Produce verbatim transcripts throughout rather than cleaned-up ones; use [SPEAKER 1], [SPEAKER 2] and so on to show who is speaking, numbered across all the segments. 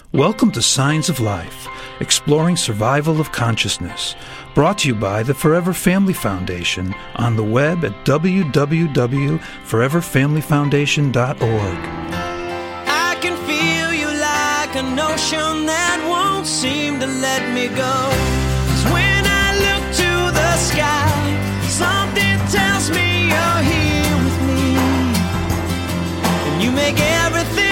[SPEAKER 1] Welcome to Signs of Life, exploring survival of consciousness, brought to you by the Forever Family Foundation on the web at w w w dot forever family foundation dot org.
[SPEAKER 2] I can feel you like an ocean that won't seem to let me go. 'Cause when I look to the sky, something tells me you're here with me, and you make everything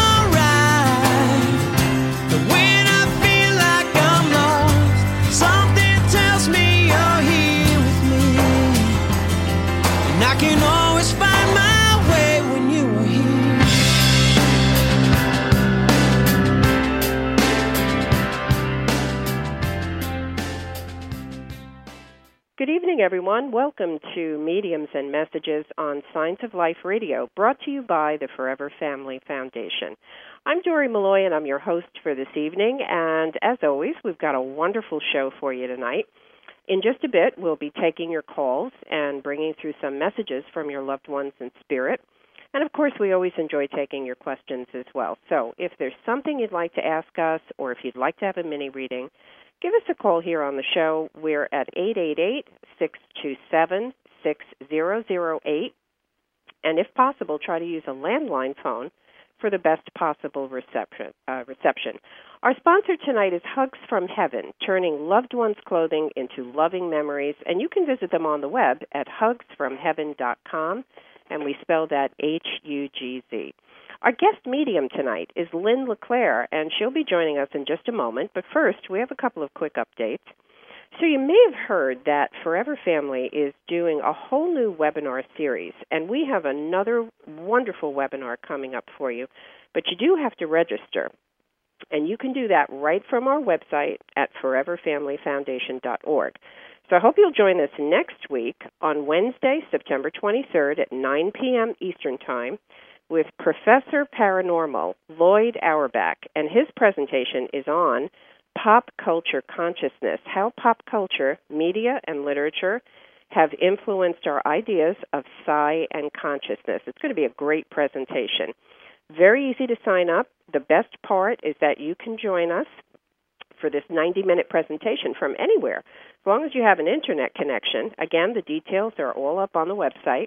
[SPEAKER 2] I can always find my way when you are here.
[SPEAKER 3] Good evening, everyone. Welcome to Mediums and Messages on Signs of Life Radio, brought to you by the Forever Family Foundation. I'm Dory Malloy, and I'm your host for this evening. And as always, we've got a wonderful show for you tonight. In just a bit, we'll be taking your calls and bringing through some messages from your loved ones in spirit. And, of course, we always enjoy taking your questions as well. So if there's something you'd like to ask us or if you'd like to have a mini-reading, give us a call here on the show. We're at eight eight eight, six two seven, six zero zero eight. And if possible, try to use a landline phone for the best possible reception. Uh, reception. Our sponsor tonight is Hugs from Heaven, turning loved ones' clothing into loving memories, and you can visit them on the web at hugs from heaven dot com, and we spell that H U G Z. Our guest medium tonight is Lynn LeClaire, and she'll be joining us in just a moment, but first we have a couple of quick updates. So you may have heard that Forever Family is doing a whole new webinar series, and we have another wonderful webinar coming up for you, but you do have to register. And you can do that right from our website at forever family foundation dot org. So I hope you'll join us next week on Wednesday, September twenty-third at nine p.m. Eastern Time with Professor Paranormal Lloyd Auerbach, and his presentation is on pop culture consciousness, how pop culture, media, and literature have influenced our ideas of psi and consciousness. It's going to be a great presentation. Very easy to sign up. The best part is that you can join us for this ninety-minute presentation from anywhere, as long as you have an internet connection. Again, the details are all up on the website.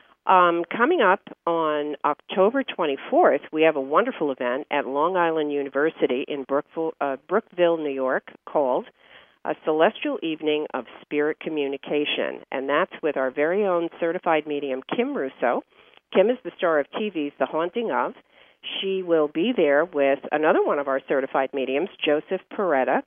[SPEAKER 3] Um, coming up on October twenty-fourth, we have a wonderful event at Long Island University in Brookville, uh, Brookville, New York, called A Celestial Evening of Spirit Communication, and that's with our very own certified medium, Kim Russo. Kim is the star of T V's The Haunting Of. She will be there with another one of our certified mediums, Joseph Peretta.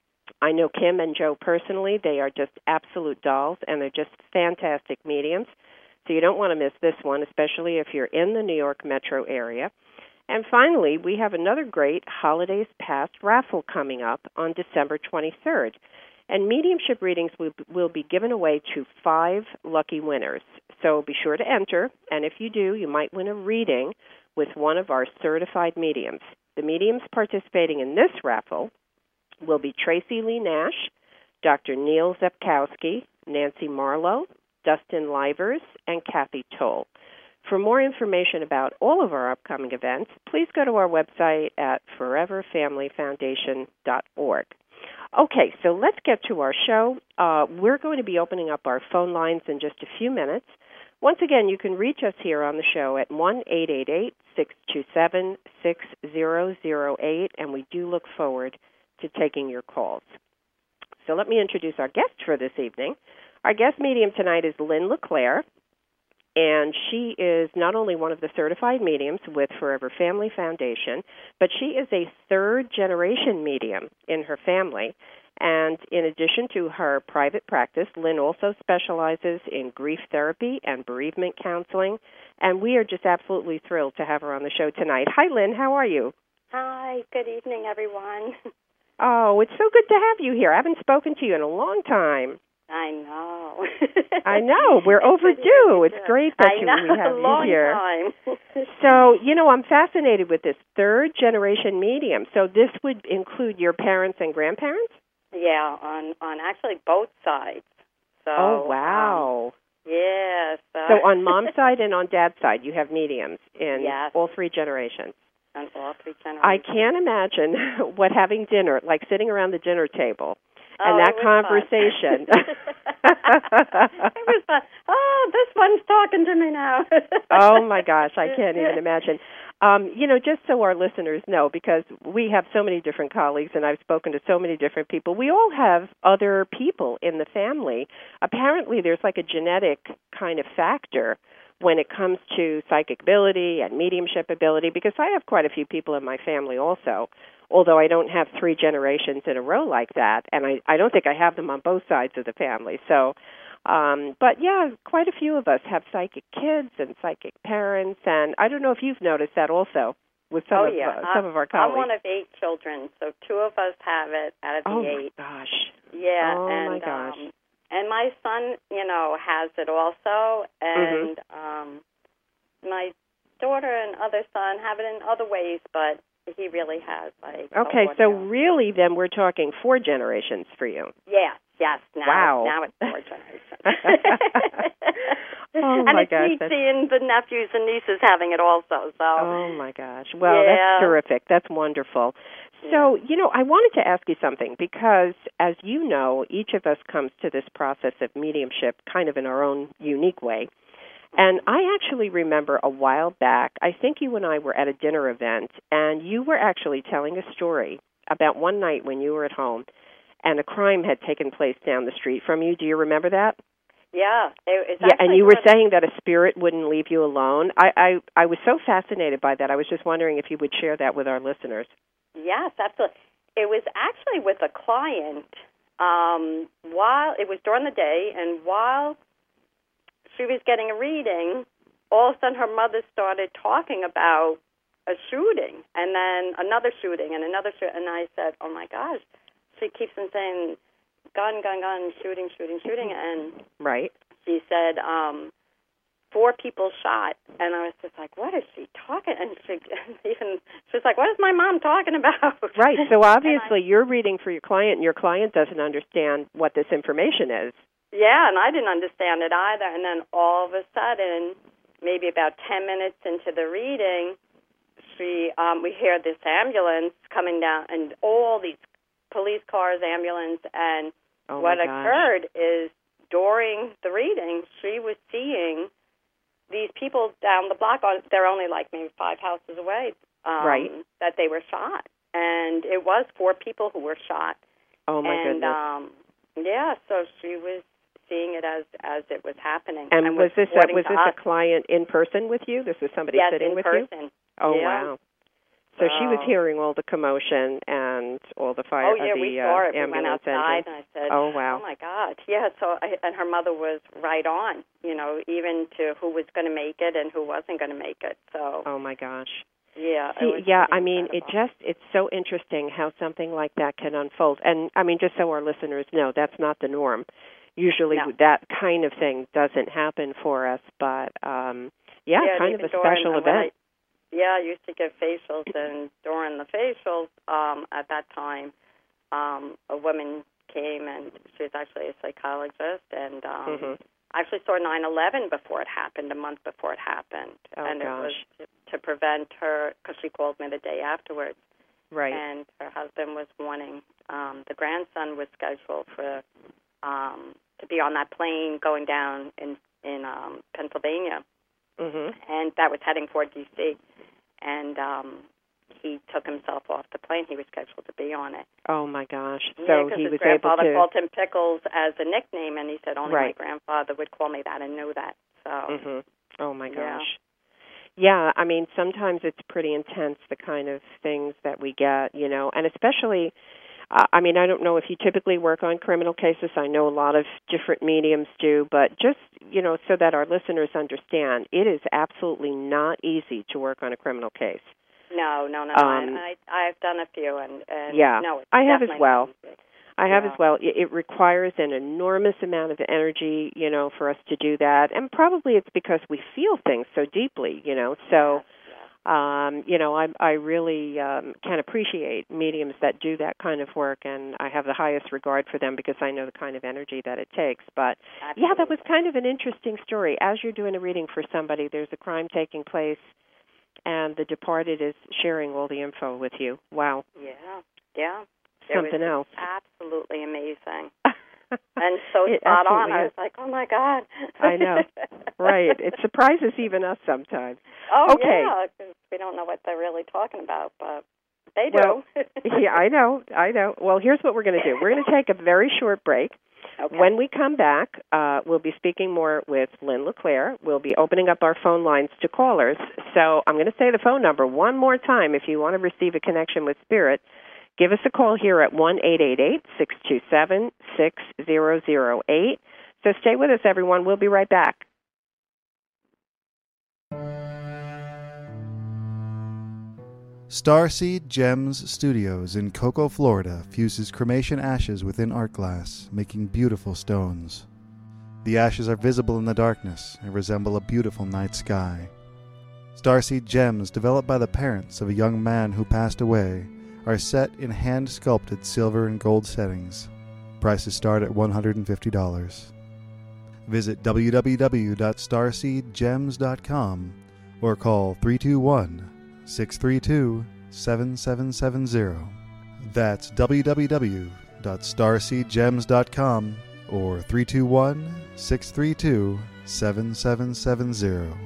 [SPEAKER 3] I know Kim and Joe personally. They are just absolute dolls, and they're just fantastic mediums. So you don't want to miss this one, especially if you're in the New York metro area. And finally, we have another great Holidays Past raffle coming up on December twenty-third. And mediumship readings will, will be given away to five lucky winners. So be sure to enter, and if you do, you might win a reading with one of our certified mediums. The mediums participating in this raffle will be Tracy Lee Nash, Doctor Neil Zepkowski, Nancy Marlowe, Dustin Livers, and Kathy Toll. For more information about all of our upcoming events, please go to our website at forever family foundation dot org. Okay, so let's get to our show. Uh, we're going to be opening up our phone lines in just a few minutes. Once again, you can reach us here on the show at one eight eight eight, six two seven, six zero zero eight, and we do look forward to taking your calls. So let me introduce our guest for this evening. Our guest medium tonight is Lynn LeClaire, and she is not only one of the certified mediums with Forever Family Foundation, but she is a third-generation medium in her family. And in addition to her private practice, Lynn also specializes in grief therapy and bereavement counseling, and we are just absolutely thrilled to have her on the show tonight. Hi, Lynn. How are you?
[SPEAKER 4] Hi. Good evening, everyone.
[SPEAKER 3] Oh, it's so good to have you here. I haven't spoken to you in a long time.
[SPEAKER 4] I know.
[SPEAKER 3] I know. We're overdue. It's great that
[SPEAKER 4] I
[SPEAKER 3] you,
[SPEAKER 4] know,
[SPEAKER 3] we have
[SPEAKER 4] a long
[SPEAKER 3] you here.
[SPEAKER 4] Time.
[SPEAKER 3] So, you know, I'm fascinated with this third-generation medium. So this would include your parents and grandparents?
[SPEAKER 4] Yeah, on, on actually both sides. So,
[SPEAKER 3] oh, wow.
[SPEAKER 4] Um, yes. Uh,
[SPEAKER 3] so on mom's side and on dad's side, you have mediums in
[SPEAKER 4] yes.
[SPEAKER 3] all three generations.
[SPEAKER 4] On all three generations.
[SPEAKER 3] I can't imagine what having dinner, like sitting around the dinner table,
[SPEAKER 4] oh,
[SPEAKER 3] and that
[SPEAKER 4] it was
[SPEAKER 3] conversation.
[SPEAKER 4] It was fun. Oh, this one's talking to me now.
[SPEAKER 3] Oh, my gosh, I can't even imagine. Um, you know, just so our listeners know, because we have so many different colleagues and I've spoken to so many different people, we all have other people in the family. Apparently there's like a genetic kind of factor when it comes to psychic ability and mediumship ability, because I have quite a few people in my family also, although I don't have three generations in a row like that, and I, I don't think I have them on both sides of the family. So, um, but yeah, quite a few of us have psychic kids and psychic parents, and I don't know if you've noticed that also with some
[SPEAKER 4] oh,
[SPEAKER 3] of
[SPEAKER 4] yeah.
[SPEAKER 3] uh, some of our colleagues.
[SPEAKER 4] I'm one of eight children, so two of us have it out of the
[SPEAKER 3] oh
[SPEAKER 4] eight.
[SPEAKER 3] Oh, my gosh.
[SPEAKER 4] Yeah,
[SPEAKER 3] oh,
[SPEAKER 4] and,
[SPEAKER 3] my gosh.
[SPEAKER 4] Um, and my son, you know, has it also, and mm-hmm. um, my daughter and other son have it in other ways, but he really has. Like,
[SPEAKER 3] okay, so really then we're talking four generations for you.
[SPEAKER 4] Yeah, yes. Now,
[SPEAKER 3] wow.
[SPEAKER 4] Now it's four generations.
[SPEAKER 3] oh,
[SPEAKER 4] and
[SPEAKER 3] my
[SPEAKER 4] it's
[SPEAKER 3] gosh.
[SPEAKER 4] neat seeing the nephews and nieces having it also. So.
[SPEAKER 3] Oh, my gosh. Well,
[SPEAKER 4] yeah.
[SPEAKER 3] that's terrific. That's wonderful. So, you know, I wanted to ask you something because, as you know, each of us comes to this process of mediumship kind of in our own unique way. And I actually remember a while back, I think you and I were at a dinner event, and you were actually telling a story about one night when you were at home, and a crime had taken place down the street from you. Do you remember that?
[SPEAKER 4] Yeah. It, it's
[SPEAKER 3] yeah, and you were saying that a spirit wouldn't leave you alone. I, I, I was so fascinated by that. I was just wondering if you would share that with our listeners.
[SPEAKER 4] Yes, absolutely. It was actually with a client um, while it was during the day, and while she was getting a reading, all of a sudden her mother started talking about a shooting, and then another shooting, and another shooting, and I said, oh, my gosh. She keeps on saying, gun, gun, gun, shooting, shooting, shooting, and
[SPEAKER 3] right.
[SPEAKER 4] she said, um, four people shot, and I was just like, what is she talking? And she even she was like, what is my mom talking about?
[SPEAKER 3] Right, so obviously I, you're reading for your client, and your client doesn't understand what this information is.
[SPEAKER 4] Yeah, and I didn't understand it either. And then all of a sudden, maybe about ten minutes into the reading, she um, we hear this ambulance coming down, and all these police cars, ambulance, and
[SPEAKER 3] oh
[SPEAKER 4] what
[SPEAKER 3] gosh.
[SPEAKER 4] occurred is during the reading, she was seeing these people down the block. They're only like maybe five houses away. Um,
[SPEAKER 3] right.
[SPEAKER 4] That they were shot, and it was four people who were shot.
[SPEAKER 3] Oh my
[SPEAKER 4] and,
[SPEAKER 3] goodness.
[SPEAKER 4] Um, yeah, so she was seeing it as as it was happening.
[SPEAKER 3] And,
[SPEAKER 4] and
[SPEAKER 3] was this a, was this
[SPEAKER 4] us.
[SPEAKER 3] a client in person with you? This was somebody
[SPEAKER 4] yes,
[SPEAKER 3] sitting
[SPEAKER 4] in
[SPEAKER 3] with
[SPEAKER 4] person.
[SPEAKER 3] you? Oh
[SPEAKER 4] yeah.
[SPEAKER 3] wow. So, so she was hearing all the commotion and all the fire.
[SPEAKER 4] Oh yeah,
[SPEAKER 3] uh, the,
[SPEAKER 4] we saw
[SPEAKER 3] uh,
[SPEAKER 4] it. We went
[SPEAKER 3] engine.
[SPEAKER 4] outside, and I said,
[SPEAKER 3] "Oh wow,
[SPEAKER 4] oh my God, yeah." So, I, and her mother was right on. You know, even to who was going to make it and who wasn't going to make it. So.
[SPEAKER 3] Oh my gosh.
[SPEAKER 4] Yeah.
[SPEAKER 3] See,
[SPEAKER 4] it was
[SPEAKER 3] yeah, I mean,
[SPEAKER 4] incredible.
[SPEAKER 3] it just—it's so interesting how something like that can unfold. And I mean, just so our listeners know, that's not the norm. Usually,
[SPEAKER 4] no.
[SPEAKER 3] that kind of thing doesn't happen for us. But um, yeah,
[SPEAKER 4] yeah
[SPEAKER 3] kind of a
[SPEAKER 4] during,
[SPEAKER 3] special
[SPEAKER 4] uh,
[SPEAKER 3] event.
[SPEAKER 4] I, yeah, I used to get facials, and during the facials, um, at that time, um, a woman came, and she was actually a psychologist, and um,
[SPEAKER 3] mm-hmm.
[SPEAKER 4] I actually saw nine eleven before it happened, a month before it happened,
[SPEAKER 3] oh,
[SPEAKER 4] and
[SPEAKER 3] gosh.
[SPEAKER 4] it was to, to prevent her, because she called me the day afterwards,
[SPEAKER 3] right?
[SPEAKER 4] And her husband was wanting, um, the grandson was scheduled for um, to be on that plane going down in in um, Pennsylvania,
[SPEAKER 3] mm-hmm.
[SPEAKER 4] and that was heading for D C, and um, he took himself off the plane. He was scheduled to be on it.
[SPEAKER 3] Oh my gosh!
[SPEAKER 4] Yeah,
[SPEAKER 3] So he
[SPEAKER 4] his
[SPEAKER 3] was
[SPEAKER 4] grandfather
[SPEAKER 3] able to.
[SPEAKER 4] called him Pickles as a nickname, and he said only
[SPEAKER 3] right.
[SPEAKER 4] my grandfather would call me that and knew that. So.
[SPEAKER 3] Mm-hmm. Oh my gosh.
[SPEAKER 4] Yeah.
[SPEAKER 3] Yeah, I mean, sometimes it's pretty intense, the kind of things that we get, you know, and especially, uh, I mean, I don't know if you typically work on criminal cases. I know a lot of different mediums do, but just, you know, so that our listeners understand, it is absolutely not easy to work on a criminal case.
[SPEAKER 4] No, no, no.
[SPEAKER 3] Um,
[SPEAKER 4] I, I, I've done a few, and, and
[SPEAKER 3] yeah,
[SPEAKER 4] no, it's
[SPEAKER 3] I have as well.
[SPEAKER 4] Easy.
[SPEAKER 3] I have
[SPEAKER 4] yeah.
[SPEAKER 3] as well. It, it requires an enormous amount of energy, you know, for us to do that. And probably it's because we feel things so deeply, you know. So,
[SPEAKER 4] yeah.
[SPEAKER 3] um, you know, I, I really um, can appreciate mediums that do that kind of work, and I have the highest regard for them because I know the kind of energy that it takes. But,
[SPEAKER 4] Absolutely.
[SPEAKER 3] yeah, that was kind of an interesting story. As you're doing a reading for somebody, there's a crime taking place, and the departed is sharing all the info with you. Wow.
[SPEAKER 4] Yeah, yeah.
[SPEAKER 3] Something
[SPEAKER 4] it
[SPEAKER 3] else.
[SPEAKER 4] Absolutely amazing. And so
[SPEAKER 3] It
[SPEAKER 4] spot on.
[SPEAKER 3] absolutely
[SPEAKER 4] I
[SPEAKER 3] is.
[SPEAKER 4] was like, oh, my God.
[SPEAKER 3] I know. Right. It surprises even us sometimes.
[SPEAKER 4] Oh,
[SPEAKER 3] Okay.
[SPEAKER 4] yeah, 'cause we don't know what they're really talking about, but they do.
[SPEAKER 3] Well, yeah, I know. I know. Well, here's what we're going to do. We're going to take a very short break.
[SPEAKER 4] Okay.
[SPEAKER 3] When we come back, uh, we'll be speaking more with Lynn LeClaire. We'll be opening up our phone lines to callers. So I'm going to say the phone number one more time if you want to receive a connection with Spirit. Give us a call here at one eight eight eight, six two seven, six zero zero eight. So stay with us, everyone. We'll be right back.
[SPEAKER 5] Starseed Gems Studios in Cocoa, Florida fuses cremation ashes within art glass, making beautiful stones. The ashes are visible in the darkness and resemble a beautiful night sky. Starseed Gems, developed by the parents of a young man who passed away, are set in hand-sculpted silver and gold settings. Prices start at one hundred fifty dollars. Visit w w w dot starseed gems dot com or call three two one, six three two, seven seven seven zero. That's w w w dot starseed gems dot com or three two one, six three two, seven seven seven zero.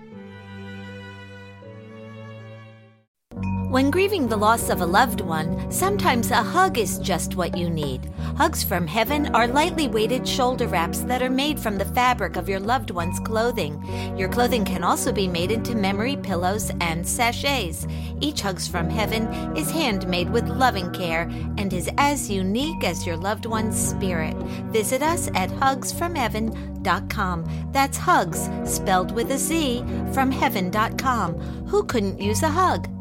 [SPEAKER 6] When grieving the loss of a loved one, sometimes a hug is just what you need. Hugs from Heaven are lightly weighted shoulder wraps that are made from the fabric of your loved one's clothing. Your clothing can also be made into memory pillows and sachets. Each Hugs from Heaven is handmade with loving care and is as unique as your loved one's spirit. Visit us at hugs from heaven dot com. That's Hugs, spelled with a Z, from heaven dot com. Who couldn't use a hug?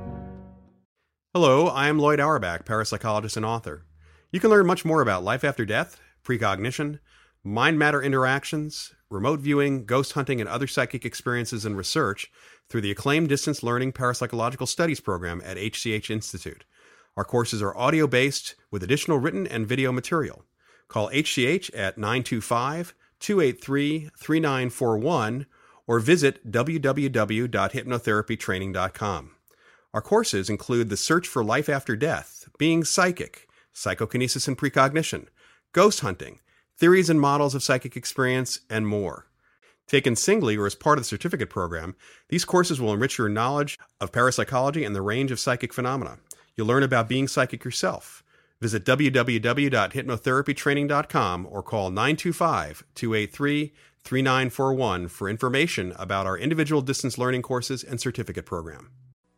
[SPEAKER 7] Hello, I am Lloyd Auerbach, parapsychologist and author. You can learn much more about life after death, precognition, mind-matter interactions, remote viewing, ghost hunting, and other psychic experiences and research through the acclaimed Distance Learning Parapsychological Studies program at H C H Institute. Our courses are audio-based with additional written and video material. Call H C H at nine two five, two eight three, three nine four one or visit w w w dot hypnotherapy training dot com. Our courses include The Search for Life After Death, Being Psychic, Psychokinesis and Precognition, Ghost Hunting, Theories and Models of Psychic Experience, and more. Taken singly or as part of the certificate program, these courses will enrich your knowledge of parapsychology and the range of psychic phenomena. You'll learn about being psychic yourself. Visit w w w dot hypnotherapy training dot com or call nine two five, two eight three, three nine four one for information about our individual distance learning courses and certificate program.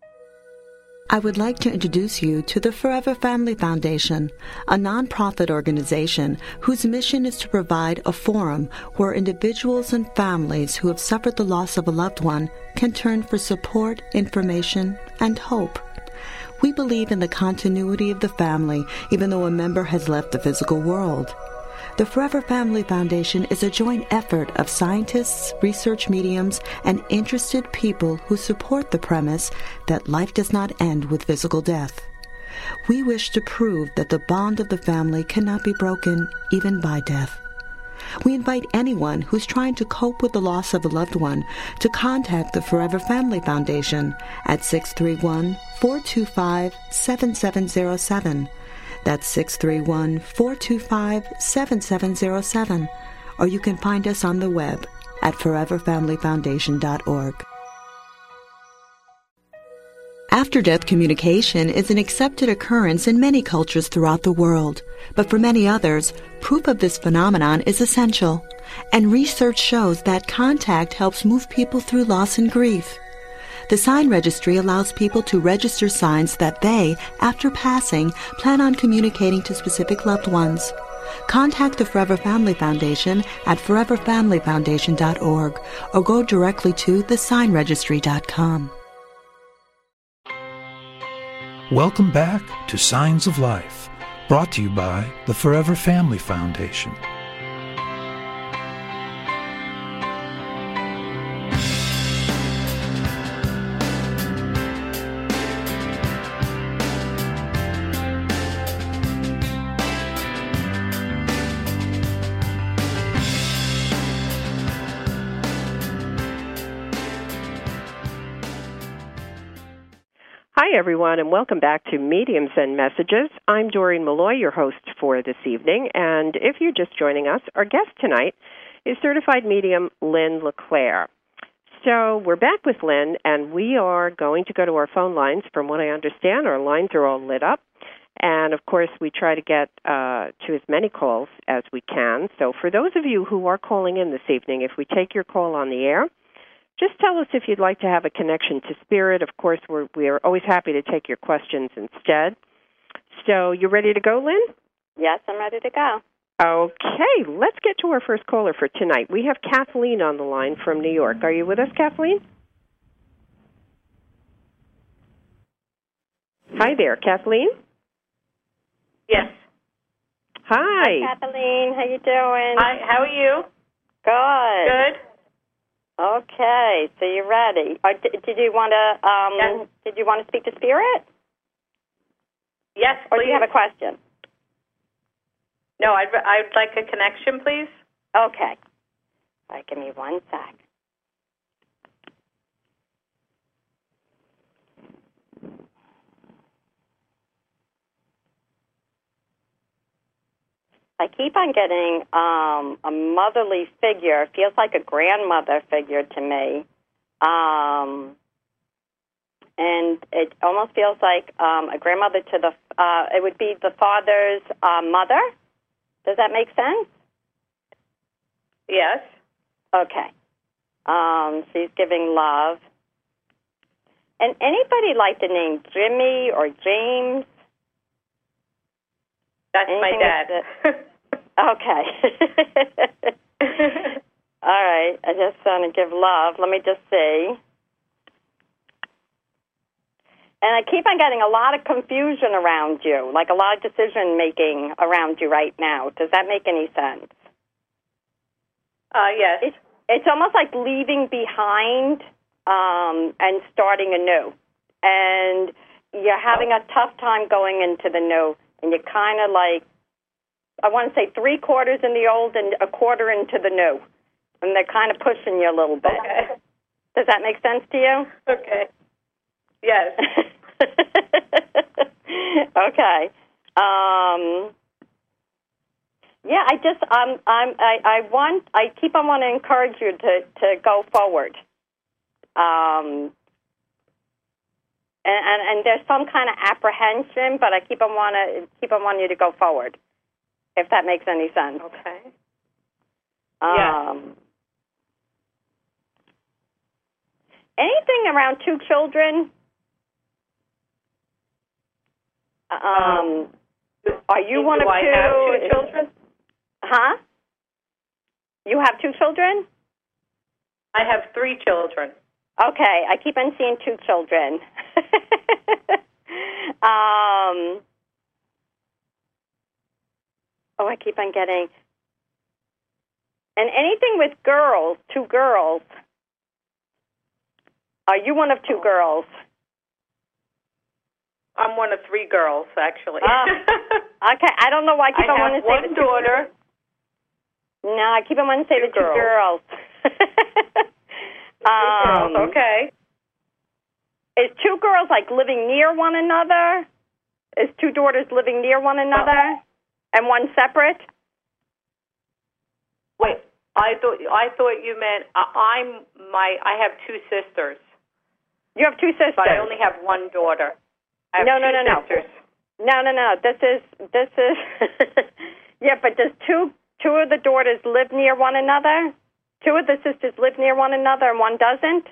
[SPEAKER 8] I would like to introduce you to the Forever Family Foundation, a nonprofit organization whose mission is to provide a forum where individuals and families who have suffered the loss of a loved one can turn for support, information, and hope. We believe in the continuity of the family, even though a member has left the physical world. The Forever Family Foundation is a joint effort of scientists, research mediums, and interested people who support the premise that life does not end with physical death. We wish to prove that the bond of the family cannot be broken even by death. We invite anyone who's trying to cope with the loss of a loved one to contact the Forever Family Foundation at six three one, four two five, seven seven zero seven. That's six three one, four two five, seven seven zero seven. Or you can find us on the web at forever family foundation dot org. After-death communication is an accepted occurrence in many cultures throughout the world. But for many others, proof of this phenomenon is essential. And research shows that contact helps move people through loss and grief. The Sign Registry allows people to register signs that they, after passing, plan on communicating to specific loved ones. Contact the Forever Family Foundation at forever family foundation dot org or go directly to the sign registry dot com.
[SPEAKER 1] Welcome back to Signs of Life, brought to you by the Forever Family Foundation.
[SPEAKER 3] Hi, everyone, and welcome back to Mediums and Messages. I'm Doreen Malloy, your host for this evening, and if you're just joining us, our guest tonight is certified medium Lynn LeClaire. So we're back with Lynn, and we are going to go to our phone lines. From what I understand, our lines are all lit up, and of course, we try to get uh, to as many calls as we can. So for those of you who are calling in this evening, if we take your call on the air, just tell us if you'd like to have a connection to Spirit. Of course, we're, we're always happy to take your questions instead. So you ready to go, Lynn?
[SPEAKER 4] Yes, I'm ready to go.
[SPEAKER 3] Okay, let's get to our first caller for tonight. We have Kathleen on the line from New York. Are you with us, Kathleen? Hi there, Kathleen.
[SPEAKER 9] Yes.
[SPEAKER 3] Hi.
[SPEAKER 4] Hi, Kathleen. How you doing?
[SPEAKER 9] Hi, how are you?
[SPEAKER 4] Good.
[SPEAKER 9] Good.
[SPEAKER 4] Okay, so you're ready. Or did, did you want to? Um,
[SPEAKER 9] Yes.
[SPEAKER 4] Did you want to speak to Spirit,
[SPEAKER 9] Yes,
[SPEAKER 4] or
[SPEAKER 9] please.
[SPEAKER 4] do you have a question?
[SPEAKER 9] No, I'd, I'd like a connection, please.
[SPEAKER 4] Okay. All right, give me one sec. I keep on getting um, a motherly figure. It feels like a grandmother figure to me. Um, and it almost feels like um, a grandmother to the, uh, it would be the father's uh, mother. Does that make sense?
[SPEAKER 9] Yes.
[SPEAKER 4] Okay. Um, she's giving love. And anybody like the name Jimmy or James?
[SPEAKER 9] That's
[SPEAKER 4] Anything
[SPEAKER 9] my dad.
[SPEAKER 4] Okay. All right. I just want to give love. Let me just see. And I keep on getting a lot of confusion around you, like a lot of decision-making around you right now. Does that make any sense?
[SPEAKER 9] Uh, yes.
[SPEAKER 4] It's, it's almost like leaving behind um, and starting anew. And you're having a tough time going into the new, and you're kind of like, I want to say three quarters in the old and a quarter into the new. And they're kind of pushing you a little bit.
[SPEAKER 9] Okay.
[SPEAKER 4] Does that make sense to you?
[SPEAKER 9] Okay. Yes.
[SPEAKER 4] Okay. Um, yeah, I just um, I'm I, I want I keep on wanting to encourage you to, to go forward. Um, and, and and there's some kind of apprehension, but I keep on want to keep on wanting you to go forward. If that makes any sense.
[SPEAKER 9] Okay.
[SPEAKER 4] Um,
[SPEAKER 9] Yeah.
[SPEAKER 4] Anything around two children? Um, are you one
[SPEAKER 9] do
[SPEAKER 4] of
[SPEAKER 9] I
[SPEAKER 4] two?
[SPEAKER 9] have two children?
[SPEAKER 4] Huh? You have two children?
[SPEAKER 9] I have three children.
[SPEAKER 4] Okay, I keep on seeing two children. um, oh, I keep on getting... And anything with girls, two girls. Are you one of two girls?
[SPEAKER 9] I'm one of three girls, actually.
[SPEAKER 4] Ah, okay, I don't know why I keep
[SPEAKER 9] I
[SPEAKER 4] on
[SPEAKER 9] have
[SPEAKER 4] wanting to say
[SPEAKER 9] one
[SPEAKER 4] the two-
[SPEAKER 9] daughter.
[SPEAKER 4] No, I keep on wanting to say
[SPEAKER 9] Two
[SPEAKER 4] the two
[SPEAKER 9] girls.
[SPEAKER 4] girls. um,
[SPEAKER 9] girls. Okay.
[SPEAKER 4] Is two girls like living near one another? Is two daughters living near one another, and one separate?
[SPEAKER 9] Wait, I thought I thought you meant uh, I'm my. I have two sisters,
[SPEAKER 4] You have two sisters.
[SPEAKER 9] but I only have one daughter. I have
[SPEAKER 4] No,
[SPEAKER 9] two
[SPEAKER 4] no, no, no.
[SPEAKER 9] sisters.
[SPEAKER 4] No, no, no. This is this is. Yeah, but does two two of the daughters live near one another? Two of the sisters live near one another, and one doesn't.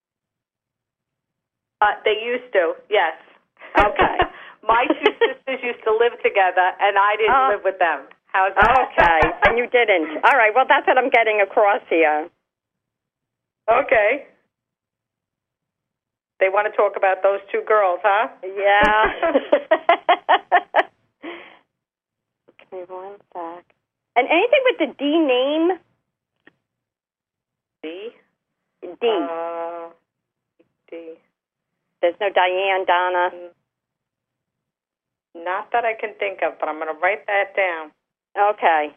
[SPEAKER 9] Uh, they used to, yes.
[SPEAKER 4] Okay.
[SPEAKER 9] My two sisters used to live together, and I didn't
[SPEAKER 4] Oh.
[SPEAKER 9] live with them. How's that?
[SPEAKER 4] Okay, and you didn't. All right. Well, that's what I'm getting across here.
[SPEAKER 9] Okay. They want to talk about those two girls, huh?
[SPEAKER 4] Yeah. Give me one sec. And anything with the D name?
[SPEAKER 9] D?
[SPEAKER 4] D.
[SPEAKER 9] Uh, D.
[SPEAKER 4] There's no Diane, Donna.
[SPEAKER 9] Not that I can think of, but I'm going to write that down.
[SPEAKER 4] Okay.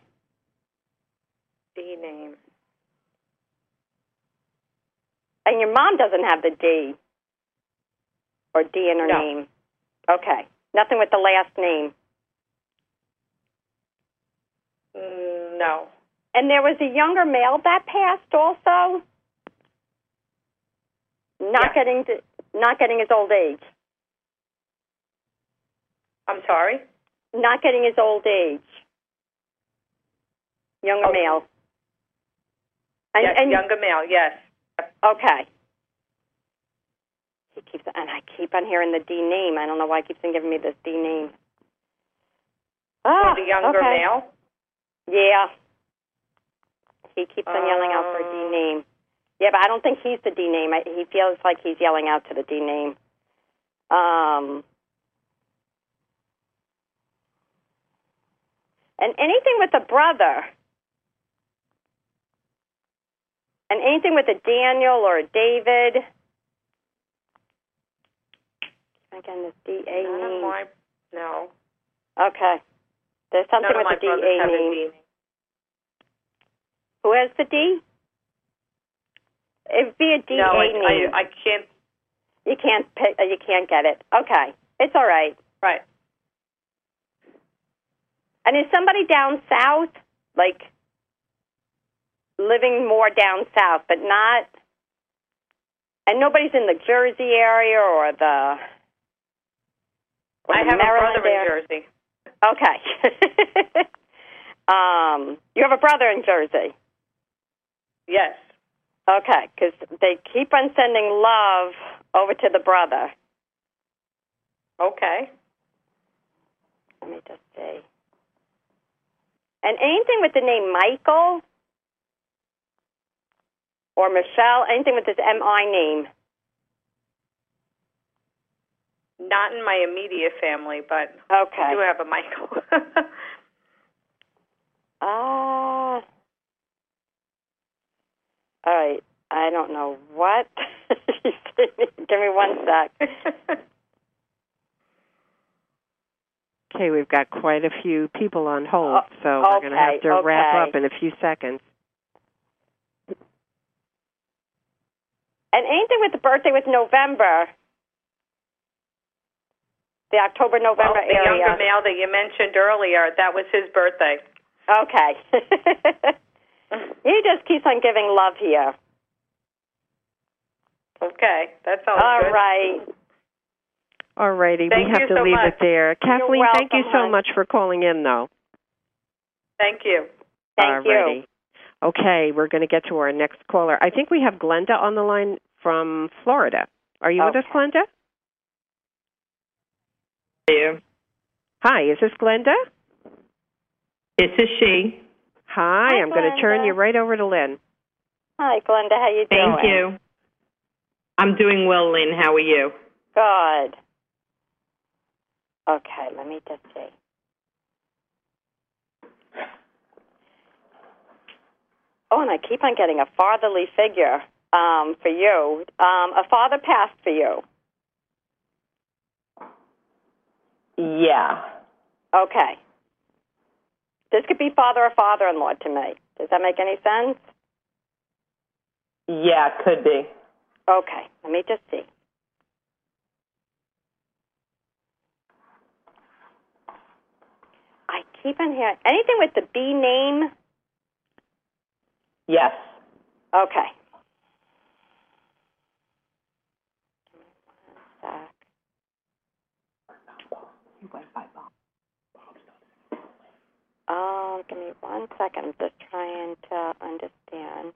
[SPEAKER 9] D name.
[SPEAKER 4] And your mom doesn't have the D. or D in her
[SPEAKER 9] No.
[SPEAKER 4] name? Okay. Nothing with the last name.
[SPEAKER 9] Mm, no.
[SPEAKER 4] And there was a younger male that passed also? Not
[SPEAKER 9] Yeah.
[SPEAKER 4] getting to, not getting his old age.
[SPEAKER 9] I'm sorry?
[SPEAKER 4] Not getting his old age. Younger
[SPEAKER 9] Oh.
[SPEAKER 4] male. And,
[SPEAKER 9] Yes,
[SPEAKER 4] and
[SPEAKER 9] younger male, yes.
[SPEAKER 4] okay. He keeps and I keep on hearing the D name. I don't know why he keeps on giving me this D name.
[SPEAKER 9] Oh,
[SPEAKER 4] Oh,
[SPEAKER 9] the younger
[SPEAKER 4] okay.
[SPEAKER 9] male?
[SPEAKER 4] Yeah. He keeps on yelling out for a D
[SPEAKER 9] Um.
[SPEAKER 4] name. Yeah, but I don't think he's the D name. I, he feels like he's yelling out to the D name. Um, and anything with a brother, and anything with a Daniel or a David. Again, this D A
[SPEAKER 9] None of
[SPEAKER 4] name.
[SPEAKER 9] my, no.
[SPEAKER 4] Okay. There's something
[SPEAKER 9] None of my
[SPEAKER 4] with a D
[SPEAKER 9] brothers
[SPEAKER 4] A
[SPEAKER 9] have a
[SPEAKER 4] name.
[SPEAKER 9] D.
[SPEAKER 4] Who has the D? It'd be a D A
[SPEAKER 9] No, I,
[SPEAKER 4] name.
[SPEAKER 9] I, I can't.
[SPEAKER 4] You can't pick, uh, you can't get it. Okay. It's all right.
[SPEAKER 9] Right.
[SPEAKER 4] And is somebody down south, like living more down south, but not, and nobody's in the Jersey area or the, or
[SPEAKER 9] I
[SPEAKER 4] the
[SPEAKER 9] have
[SPEAKER 4] Maryland
[SPEAKER 9] a brother
[SPEAKER 4] area?
[SPEAKER 9] in Jersey.
[SPEAKER 4] Okay. um, you have a brother in Jersey?
[SPEAKER 9] Yes.
[SPEAKER 4] Okay, because they keep on sending love over to the brother.
[SPEAKER 9] Okay.
[SPEAKER 4] Let me just see. And anything with the name Michael or Michelle, anything with this M I name.
[SPEAKER 9] Not in my immediate family, but
[SPEAKER 4] Okay.
[SPEAKER 9] I do have a Michael.
[SPEAKER 4] Ah. All right. I don't know what. Give me one sec.
[SPEAKER 3] Okay, we've got quite a few people on hold,
[SPEAKER 4] Oh,
[SPEAKER 3] so we're going to have
[SPEAKER 4] okay,
[SPEAKER 3] to wrap
[SPEAKER 4] okay.
[SPEAKER 3] up in a few seconds.
[SPEAKER 4] And anything with the birthday with November, the October, November
[SPEAKER 9] Well, the
[SPEAKER 4] area.
[SPEAKER 9] younger male that you mentioned earlier, that was his birthday.
[SPEAKER 4] Okay. He just keeps on giving love here.
[SPEAKER 9] Okay, that sounds
[SPEAKER 4] All
[SPEAKER 9] good.
[SPEAKER 4] right.
[SPEAKER 3] All righty, we
[SPEAKER 9] Thank
[SPEAKER 3] have
[SPEAKER 9] you
[SPEAKER 3] to
[SPEAKER 9] so
[SPEAKER 3] leave
[SPEAKER 9] much.
[SPEAKER 3] it there. Kathleen, thank you
[SPEAKER 4] welcome,
[SPEAKER 3] so
[SPEAKER 4] hon.
[SPEAKER 3] much for calling in, though.
[SPEAKER 9] Thank you.
[SPEAKER 4] Thank you.
[SPEAKER 3] Alrighty. Okay, we're going to get to our next caller. I think we have Glenda on the line from Florida. Are you with us,
[SPEAKER 4] Okay.
[SPEAKER 3] Glenda?
[SPEAKER 10] You.
[SPEAKER 3] Hi, is this Glenda?
[SPEAKER 10] This is she.
[SPEAKER 3] Hi,
[SPEAKER 4] Hi,
[SPEAKER 3] I'm going to turn
[SPEAKER 4] Glenda.
[SPEAKER 3] you right over to Lynn.
[SPEAKER 4] Hi, Glenda. How you doing?
[SPEAKER 10] Thank you. I'm doing well, Lynn. How are you?
[SPEAKER 4] Good. Okay, let me just see. Oh, and I keep on getting a fatherly figure um, for you. Um, a father passed for you.
[SPEAKER 10] Yeah.
[SPEAKER 4] Okay. This could be father or father-in-law to me. Does that make any sense?
[SPEAKER 10] Yeah, could be.
[SPEAKER 4] Okay, let me just see. I keep on hearing anything with the B name.
[SPEAKER 10] Yes.
[SPEAKER 4] Okay. Sec. Um, give me one second. I'm just trying to understand.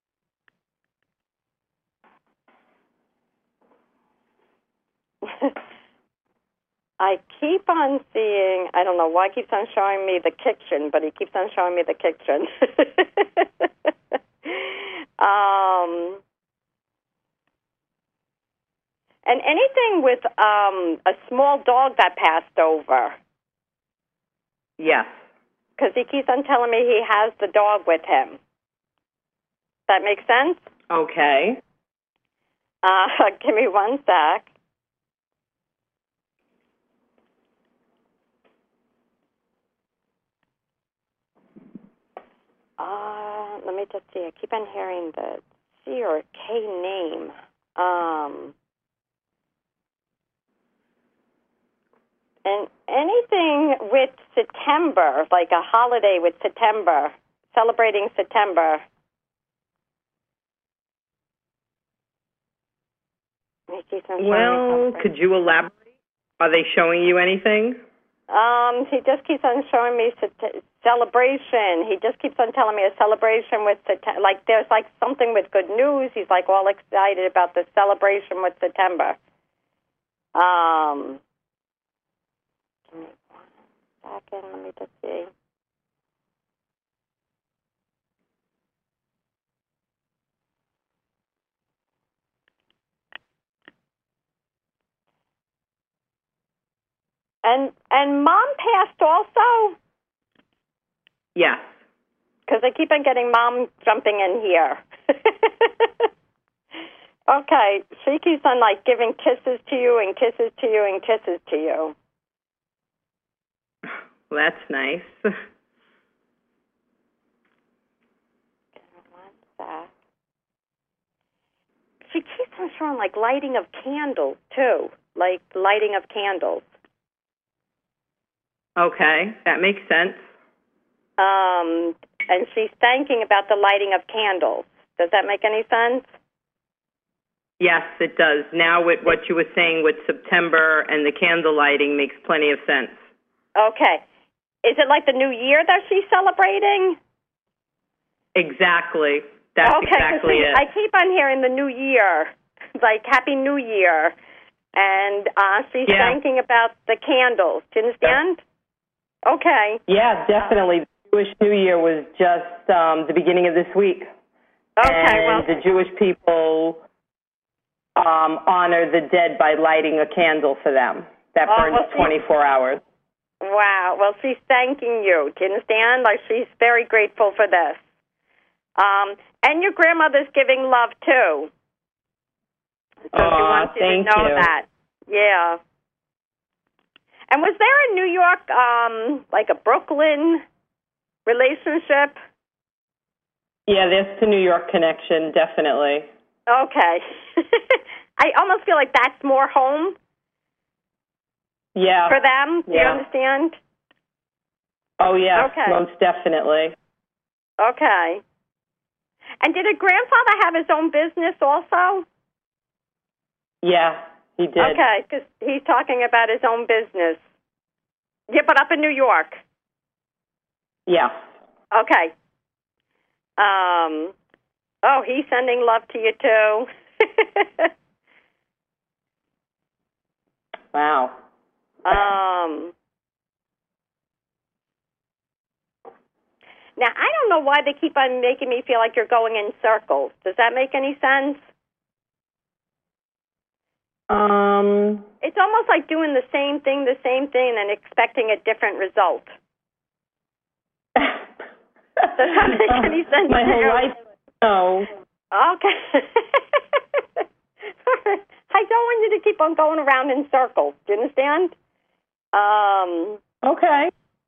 [SPEAKER 4] I keep on seeing, I don't know why he keeps on showing me the kitchen, but he keeps on showing me the kitchen. um, and anything with um, a small dog that passed over.
[SPEAKER 10] Yes.
[SPEAKER 4] Because he keeps on telling me he has the dog with him. That makes sense?
[SPEAKER 10] Okay.
[SPEAKER 4] Uh, give me one sec. Uh, let me just see. I keep on hearing the C or K name. Um, And anything with September, like a holiday with September, celebrating September.
[SPEAKER 10] Well, could you elaborate? Are they showing you anything?
[SPEAKER 4] Um, he just keeps on showing me ce- celebration. He just keeps on telling me a celebration with September. Like there's like something with good news. He's like all excited about the celebration with September. Um, give me one second. Let me just see. And and Mom passed also?
[SPEAKER 10] Yes.
[SPEAKER 4] Because I keep on getting Mom jumping in here. Okay, she keeps on like giving kisses to you and kisses to you and kisses to you.
[SPEAKER 10] Well, that's nice.
[SPEAKER 4] One sec. She keeps on showing like lighting of candles too, like lighting of candles.
[SPEAKER 10] Okay, that makes sense.
[SPEAKER 4] Um, and she's thanking about the lighting of candles. Does that make any sense?
[SPEAKER 10] Yes, it does. Now with what you were saying with September and the candle lighting makes plenty of sense.
[SPEAKER 4] Okay. Is it like the new year that she's celebrating?
[SPEAKER 10] Exactly. That's
[SPEAKER 4] okay,
[SPEAKER 10] exactly
[SPEAKER 4] see,
[SPEAKER 10] it.
[SPEAKER 4] I keep on hearing the new year, like Happy New Year. And uh, she's
[SPEAKER 10] yeah.
[SPEAKER 4] thinking about the candles. Do you understand? Okay.
[SPEAKER 10] Yeah, definitely. The Jewish New Year was just um, the beginning of this week.
[SPEAKER 4] Okay,
[SPEAKER 10] and
[SPEAKER 4] well,
[SPEAKER 10] the Jewish people um, honor the dead by lighting a candle for them. That
[SPEAKER 4] oh,
[SPEAKER 10] burns
[SPEAKER 4] well, she,
[SPEAKER 10] twenty-four hours.
[SPEAKER 4] Wow. Well, she's thanking you. Do you understand? Like, she's very grateful for this. Um, and your grandmother's giving love, too. So
[SPEAKER 10] uh,
[SPEAKER 4] she wants you
[SPEAKER 10] thank
[SPEAKER 4] to know
[SPEAKER 10] you.
[SPEAKER 4] that. Yeah. And was there in New York, um, like a Brooklyn relationship?
[SPEAKER 10] Yeah, there's the New York connection, definitely.
[SPEAKER 4] Okay. I almost feel like that's more home.
[SPEAKER 10] Yeah.
[SPEAKER 4] For them. Do
[SPEAKER 10] yeah.
[SPEAKER 4] you understand?
[SPEAKER 10] Oh, yeah,
[SPEAKER 4] okay.
[SPEAKER 10] most definitely.
[SPEAKER 4] Okay. And did a grandfather have his own business also?
[SPEAKER 10] Yeah, he did.
[SPEAKER 4] Okay, because he's talking about his own business. Yeah, but up in New York.
[SPEAKER 10] Yeah.
[SPEAKER 4] Okay. Um. Oh, he's sending love to you, too.
[SPEAKER 10] Wow.
[SPEAKER 4] Um. Now, I don't know why they keep on making me feel like you're going in circles. Does that make any sense?
[SPEAKER 10] Um.
[SPEAKER 4] It's almost like doing the same thing, the same thing, and expecting a different result. Does that make any sense?
[SPEAKER 10] My whole life, no.
[SPEAKER 4] Okay. I don't want you to keep on going around in circles. Do you understand? Um.
[SPEAKER 10] Okay.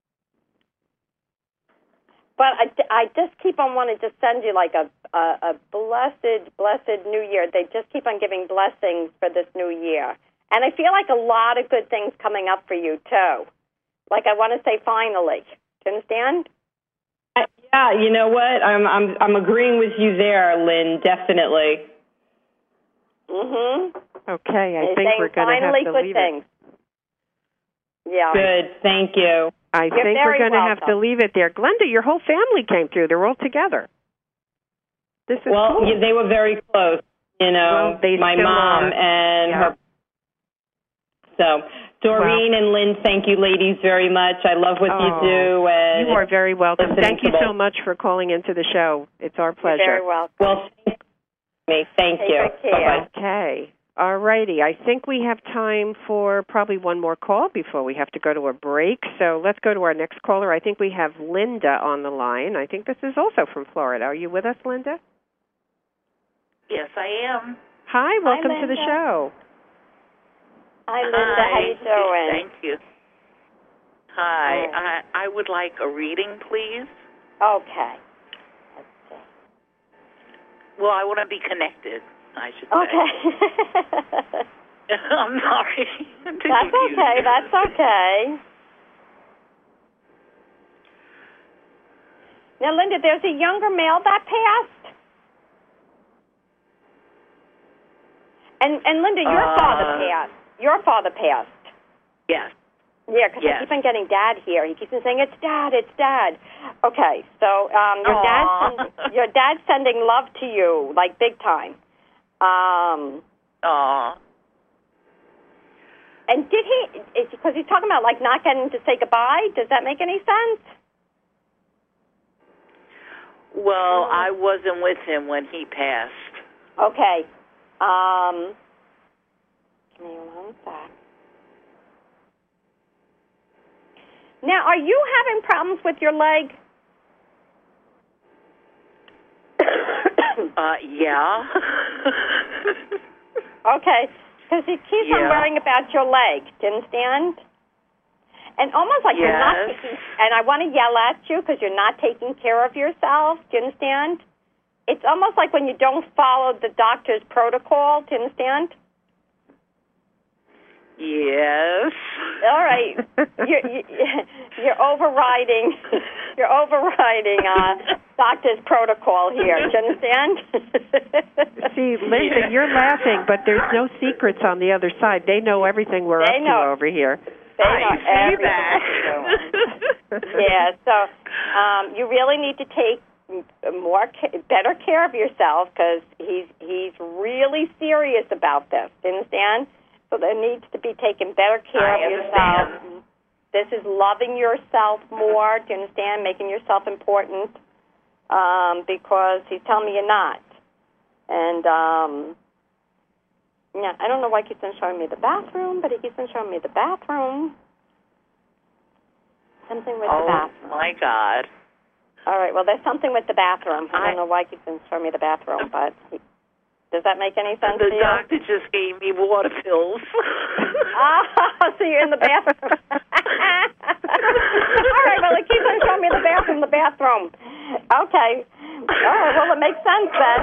[SPEAKER 4] But I, I just keep on wanting to send you like a, a, a blessed, blessed New Year. They just keep on giving blessings for this new year. And I feel like a lot of good things coming up for you, too. Like I want to say finally. Do you understand?
[SPEAKER 10] Yeah, you know what? I'm I'm I'm agreeing with you there, Lynn, definitely.
[SPEAKER 4] Mm-hmm.
[SPEAKER 3] Okay, I
[SPEAKER 4] They're
[SPEAKER 3] think we're going to have to
[SPEAKER 4] good
[SPEAKER 3] leave
[SPEAKER 4] things.
[SPEAKER 3] it.
[SPEAKER 4] Yeah.
[SPEAKER 10] Good, thank you.
[SPEAKER 3] I
[SPEAKER 4] You're
[SPEAKER 3] think we're going to
[SPEAKER 4] welcome.
[SPEAKER 3] have to leave it there. Glenda, your whole family came through. They're all together. This is
[SPEAKER 10] well,
[SPEAKER 3] cool.
[SPEAKER 10] yeah, they were very close. You know,
[SPEAKER 3] well, they
[SPEAKER 10] my
[SPEAKER 3] still
[SPEAKER 10] mom
[SPEAKER 3] are.
[SPEAKER 10] and
[SPEAKER 3] yeah.
[SPEAKER 10] her. So, Doreen
[SPEAKER 3] well,
[SPEAKER 10] and Lynn, thank you, ladies, very much. I love what
[SPEAKER 3] oh,
[SPEAKER 10] you do. And
[SPEAKER 3] you are very welcome. Thank you
[SPEAKER 10] both.
[SPEAKER 3] so much for calling into the show. It's our pleasure.
[SPEAKER 4] You're very welcome.
[SPEAKER 10] Well, thank me. Thank
[SPEAKER 4] Take
[SPEAKER 10] you.
[SPEAKER 4] care.
[SPEAKER 10] Bye-bye.
[SPEAKER 3] Okay. All righty. I think we have time for probably one more call before we have to go to a break. So let's go to our next caller. I think we have Linda on the line. I think this is also from Florida. Are you with us, Linda?
[SPEAKER 11] Yes, I am.
[SPEAKER 3] Hi. Welcome
[SPEAKER 4] Hi,
[SPEAKER 3] to the
[SPEAKER 4] Linda.
[SPEAKER 3] show.
[SPEAKER 4] Hi, Linda.
[SPEAKER 11] Hi.
[SPEAKER 4] How you doing?
[SPEAKER 11] Thank you. Hi. I, I would like a reading, please.
[SPEAKER 4] Okay. Let's see.
[SPEAKER 11] Well, I want to be connected, I should say.
[SPEAKER 4] Okay.
[SPEAKER 11] I'm sorry.
[SPEAKER 4] That's okay. That's okay. Now, Linda, there's a younger male that passed. And, and Linda, your
[SPEAKER 11] Uh,
[SPEAKER 4] father passed. Your father passed.
[SPEAKER 11] Yes.
[SPEAKER 4] Yeah, because
[SPEAKER 11] Yes.
[SPEAKER 4] I keep on getting Dad here. He keeps on saying, it's Dad, it's Dad. Okay, so um, your,
[SPEAKER 11] Aw.
[SPEAKER 4] dad's, your dad's sending love to you, like big time. Um,
[SPEAKER 11] Aw.
[SPEAKER 4] and did he, because he's talking about, like, not getting to say goodbye. Does that make any sense?
[SPEAKER 11] Well, I wasn't with him when he passed.
[SPEAKER 4] Okay. Um, give me one sec. Now, are you having problems with your leg?
[SPEAKER 11] Uh, yeah.
[SPEAKER 4] Okay, because he keeps on
[SPEAKER 11] Yeah.
[SPEAKER 4] worrying about your leg. Do you understand? And almost like you're not
[SPEAKER 11] Yes.
[SPEAKER 4] taking, and I want to yell at you because you're not taking care of yourself. Do you understand? It's almost like when you don't follow the doctor's protocol. Do you understand?
[SPEAKER 11] Yes.
[SPEAKER 4] All right, you're, you're overriding. You're overriding uh, doctor's protocol here. Do you understand?
[SPEAKER 3] See, Linda,
[SPEAKER 11] Yeah.
[SPEAKER 3] you're laughing, but there's no secrets on the other side. They know everything we're
[SPEAKER 4] They
[SPEAKER 3] up
[SPEAKER 4] know.
[SPEAKER 3] to over here.
[SPEAKER 4] They
[SPEAKER 11] I
[SPEAKER 4] know
[SPEAKER 11] see
[SPEAKER 4] everything
[SPEAKER 11] that.
[SPEAKER 4] we're doing. Yeah, so um, you really need to take more, ca- better care of yourself because he's he's really serious about this. Do you understand? So there needs to be taken better care
[SPEAKER 11] I
[SPEAKER 4] of
[SPEAKER 11] understand.
[SPEAKER 4] yourself. This is loving yourself more. Do you understand? Making yourself important um, because he's telling me you're not. And um, yeah, I don't know why he keeps on showing me the bathroom, but he keeps on showing me the bathroom. Something with
[SPEAKER 11] Oh,
[SPEAKER 4] the bathroom.
[SPEAKER 11] my God.
[SPEAKER 4] All right, well, there's something with the bathroom. I,
[SPEAKER 11] I-
[SPEAKER 4] don't know why he keeps on showing me the bathroom, but he, does that make any sense
[SPEAKER 11] The
[SPEAKER 4] to you?
[SPEAKER 11] doctor just gave me water pills.
[SPEAKER 4] Oh, so you're in the bathroom. All right, well, it keeps on showing me the bathroom, the bathroom. Okay. All right, well, it makes sense then.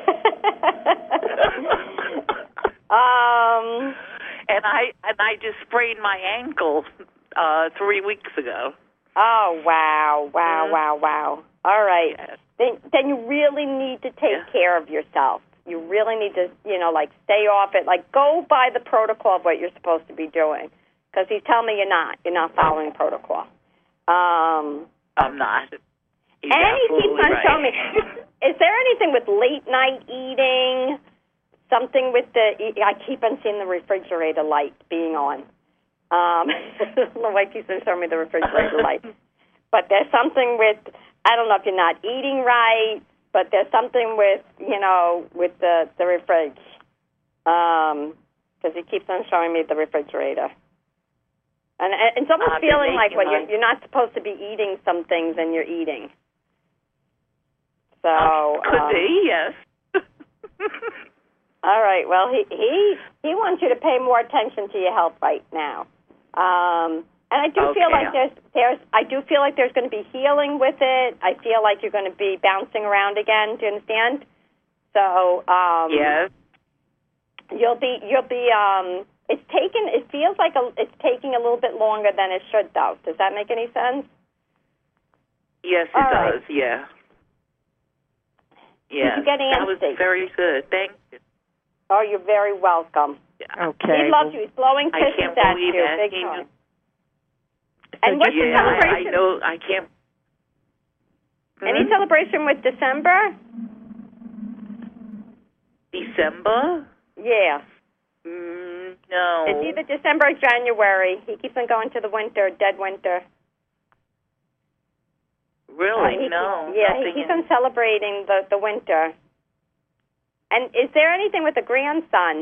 [SPEAKER 4] um,
[SPEAKER 11] and I and I just sprained my ankle uh, three weeks ago.
[SPEAKER 4] oh, wow, wow,
[SPEAKER 11] Mhm.
[SPEAKER 4] wow, wow. All right.
[SPEAKER 11] Yes.
[SPEAKER 4] Then, then you really need to take
[SPEAKER 11] Yeah.
[SPEAKER 4] care of yourself. You really need to, you know, like stay off it. Like go by the protocol of what you're supposed to be doing. Because he's telling me you're not. You're not following protocol. Um,
[SPEAKER 11] I'm not. He's
[SPEAKER 4] and he keeps
[SPEAKER 11] absolutely
[SPEAKER 4] on
[SPEAKER 11] right.
[SPEAKER 4] showing me. Is there anything with late night eating? Something with the? I keep on seeing the refrigerator light being on. Um, I don't know why he keeps on showing me the refrigerator light. But there's something with. I don't know if you're not eating right. But there's something with, you know, with the, the refrige. Um, because he keeps on showing me the refrigerator. And, and it's almost
[SPEAKER 11] I've been
[SPEAKER 4] feeling like
[SPEAKER 11] making
[SPEAKER 4] what
[SPEAKER 11] my-
[SPEAKER 4] you're, you're not supposed to be eating some things and you're eating. So,
[SPEAKER 11] Uh, could
[SPEAKER 4] um,
[SPEAKER 11] be, yes.
[SPEAKER 4] all right. Well, he, he, he wants you to pay more attention to your health right now. Um, And I do
[SPEAKER 11] Okay.
[SPEAKER 4] feel like there's, there's, I do feel like there's going to be healing with it. I feel like you're going to be bouncing around again. Do you understand? So, um,
[SPEAKER 11] Yes.
[SPEAKER 4] you'll be, you'll be, um, it's taken, it feels like a, it's taking a little bit longer than it should, though. Does that make any sense?
[SPEAKER 11] Yes, it
[SPEAKER 4] All right.
[SPEAKER 11] does. Yeah. Yeah.
[SPEAKER 4] you get
[SPEAKER 11] That was
[SPEAKER 4] antsy?
[SPEAKER 11] very good. Thank you.
[SPEAKER 4] Oh, you're very welcome.
[SPEAKER 3] Okay.
[SPEAKER 4] He loves you. He's blowing
[SPEAKER 11] I
[SPEAKER 4] kisses
[SPEAKER 11] can't
[SPEAKER 4] at
[SPEAKER 11] believe
[SPEAKER 4] you,
[SPEAKER 11] it.
[SPEAKER 4] big
[SPEAKER 11] He
[SPEAKER 4] time.
[SPEAKER 11] just-
[SPEAKER 4] And what's the
[SPEAKER 11] yeah, I, I
[SPEAKER 4] celebration?
[SPEAKER 11] know. I can't.
[SPEAKER 4] Any
[SPEAKER 11] Hmm?
[SPEAKER 4] celebration with December?
[SPEAKER 11] December?
[SPEAKER 4] Yeah.
[SPEAKER 11] Mm, no.
[SPEAKER 4] It's either December or January. He keeps on going to the winter, dead winter.
[SPEAKER 11] Really?
[SPEAKER 4] Uh, he
[SPEAKER 11] no.
[SPEAKER 4] keeps- yeah, he
[SPEAKER 11] nothing
[SPEAKER 4] keeps
[SPEAKER 11] in-
[SPEAKER 4] on celebrating the, the winter. And is there anything with the grandson?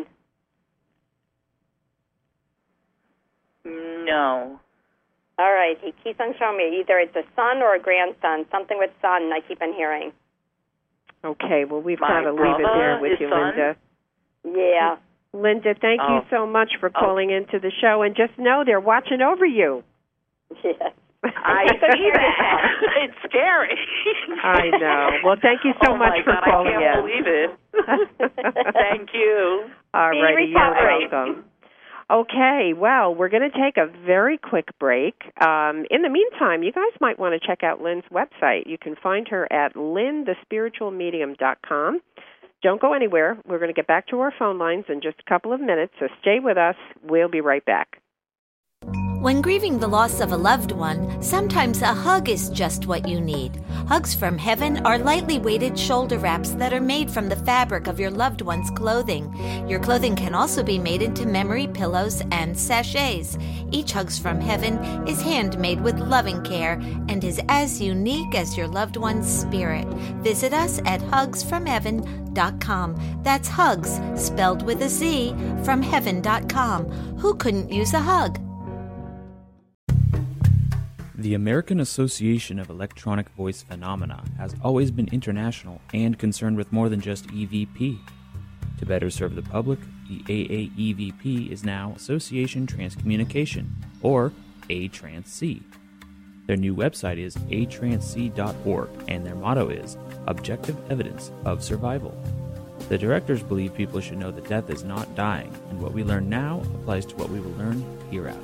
[SPEAKER 11] No.
[SPEAKER 4] All right, he keeps on showing me either it's a son or a grandson. Something with son, I keep on hearing.
[SPEAKER 3] Okay, well, we've
[SPEAKER 11] My
[SPEAKER 3] got to leave it there
[SPEAKER 11] brother,
[SPEAKER 3] with
[SPEAKER 11] his
[SPEAKER 3] you,
[SPEAKER 11] son?
[SPEAKER 3] Linda.
[SPEAKER 4] Yeah.
[SPEAKER 3] Linda, thank you
[SPEAKER 11] Oh.
[SPEAKER 3] so much for
[SPEAKER 11] Oh.
[SPEAKER 3] calling into the show. And just know they're watching over you.
[SPEAKER 4] Yes.
[SPEAKER 11] I see that. It's scary.
[SPEAKER 3] I know. Well, thank you so
[SPEAKER 11] oh
[SPEAKER 3] much
[SPEAKER 11] my
[SPEAKER 3] for
[SPEAKER 11] God,
[SPEAKER 3] calling
[SPEAKER 11] I can't
[SPEAKER 3] in.
[SPEAKER 11] believe it. Thank you.
[SPEAKER 3] All
[SPEAKER 4] Be
[SPEAKER 3] righty, you're
[SPEAKER 4] recovery.
[SPEAKER 3] welcome. Okay, well, we're going to take a very quick break. Um, in the meantime, you guys might want to check out Lynn's website. You can find her at lynn the spiritual medium dot com. Don't go anywhere. We're going to get back to our phone lines in just a couple of minutes, so stay with us. We'll be right back.
[SPEAKER 6] When grieving the loss of a loved one, sometimes a hug is just what you need. Hugs from Heaven are lightly weighted shoulder wraps that are made from the fabric of your loved one's clothing. Your clothing can also be made into memory pillows and sachets. Each Hugs from Heaven is handmade with loving care and is as unique as your loved one's spirit. Visit us at hugs from heaven dot com. That's hugs, spelled with a Z, from heaven dot com. Who couldn't use a hug?
[SPEAKER 12] The American Association of Electronic Voice Phenomena has always been international and concerned with more than just E V P. To better serve the public, the A A E V P is now Association Transcommunication, or A Trans C. Their new website is a trans c dot org, and their motto is Objective Evidence of Survival. The directors believe people should know that death is not dying, and what we learn now applies to what we will learn hereafter.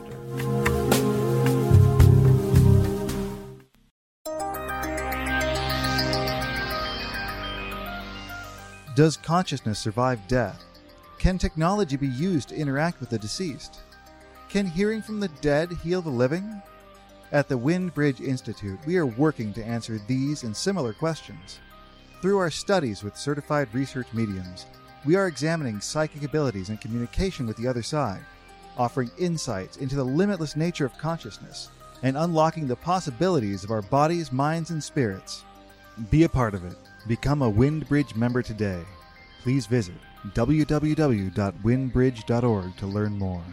[SPEAKER 5] Does consciousness survive death? Can technology be used to interact with the deceased? Can hearing from the dead heal the living? At the Wind Bridge Institute, we are working to answer these and similar questions. Through our studies with certified research mediums, we are examining psychic abilities and communication with the other side, offering insights into the limitless nature of consciousness, and unlocking the possibilities of our bodies, minds, and spirits. Be a part of it. Become a WindBridge member today. Please visit w w w dot wind bridge dot org to learn more.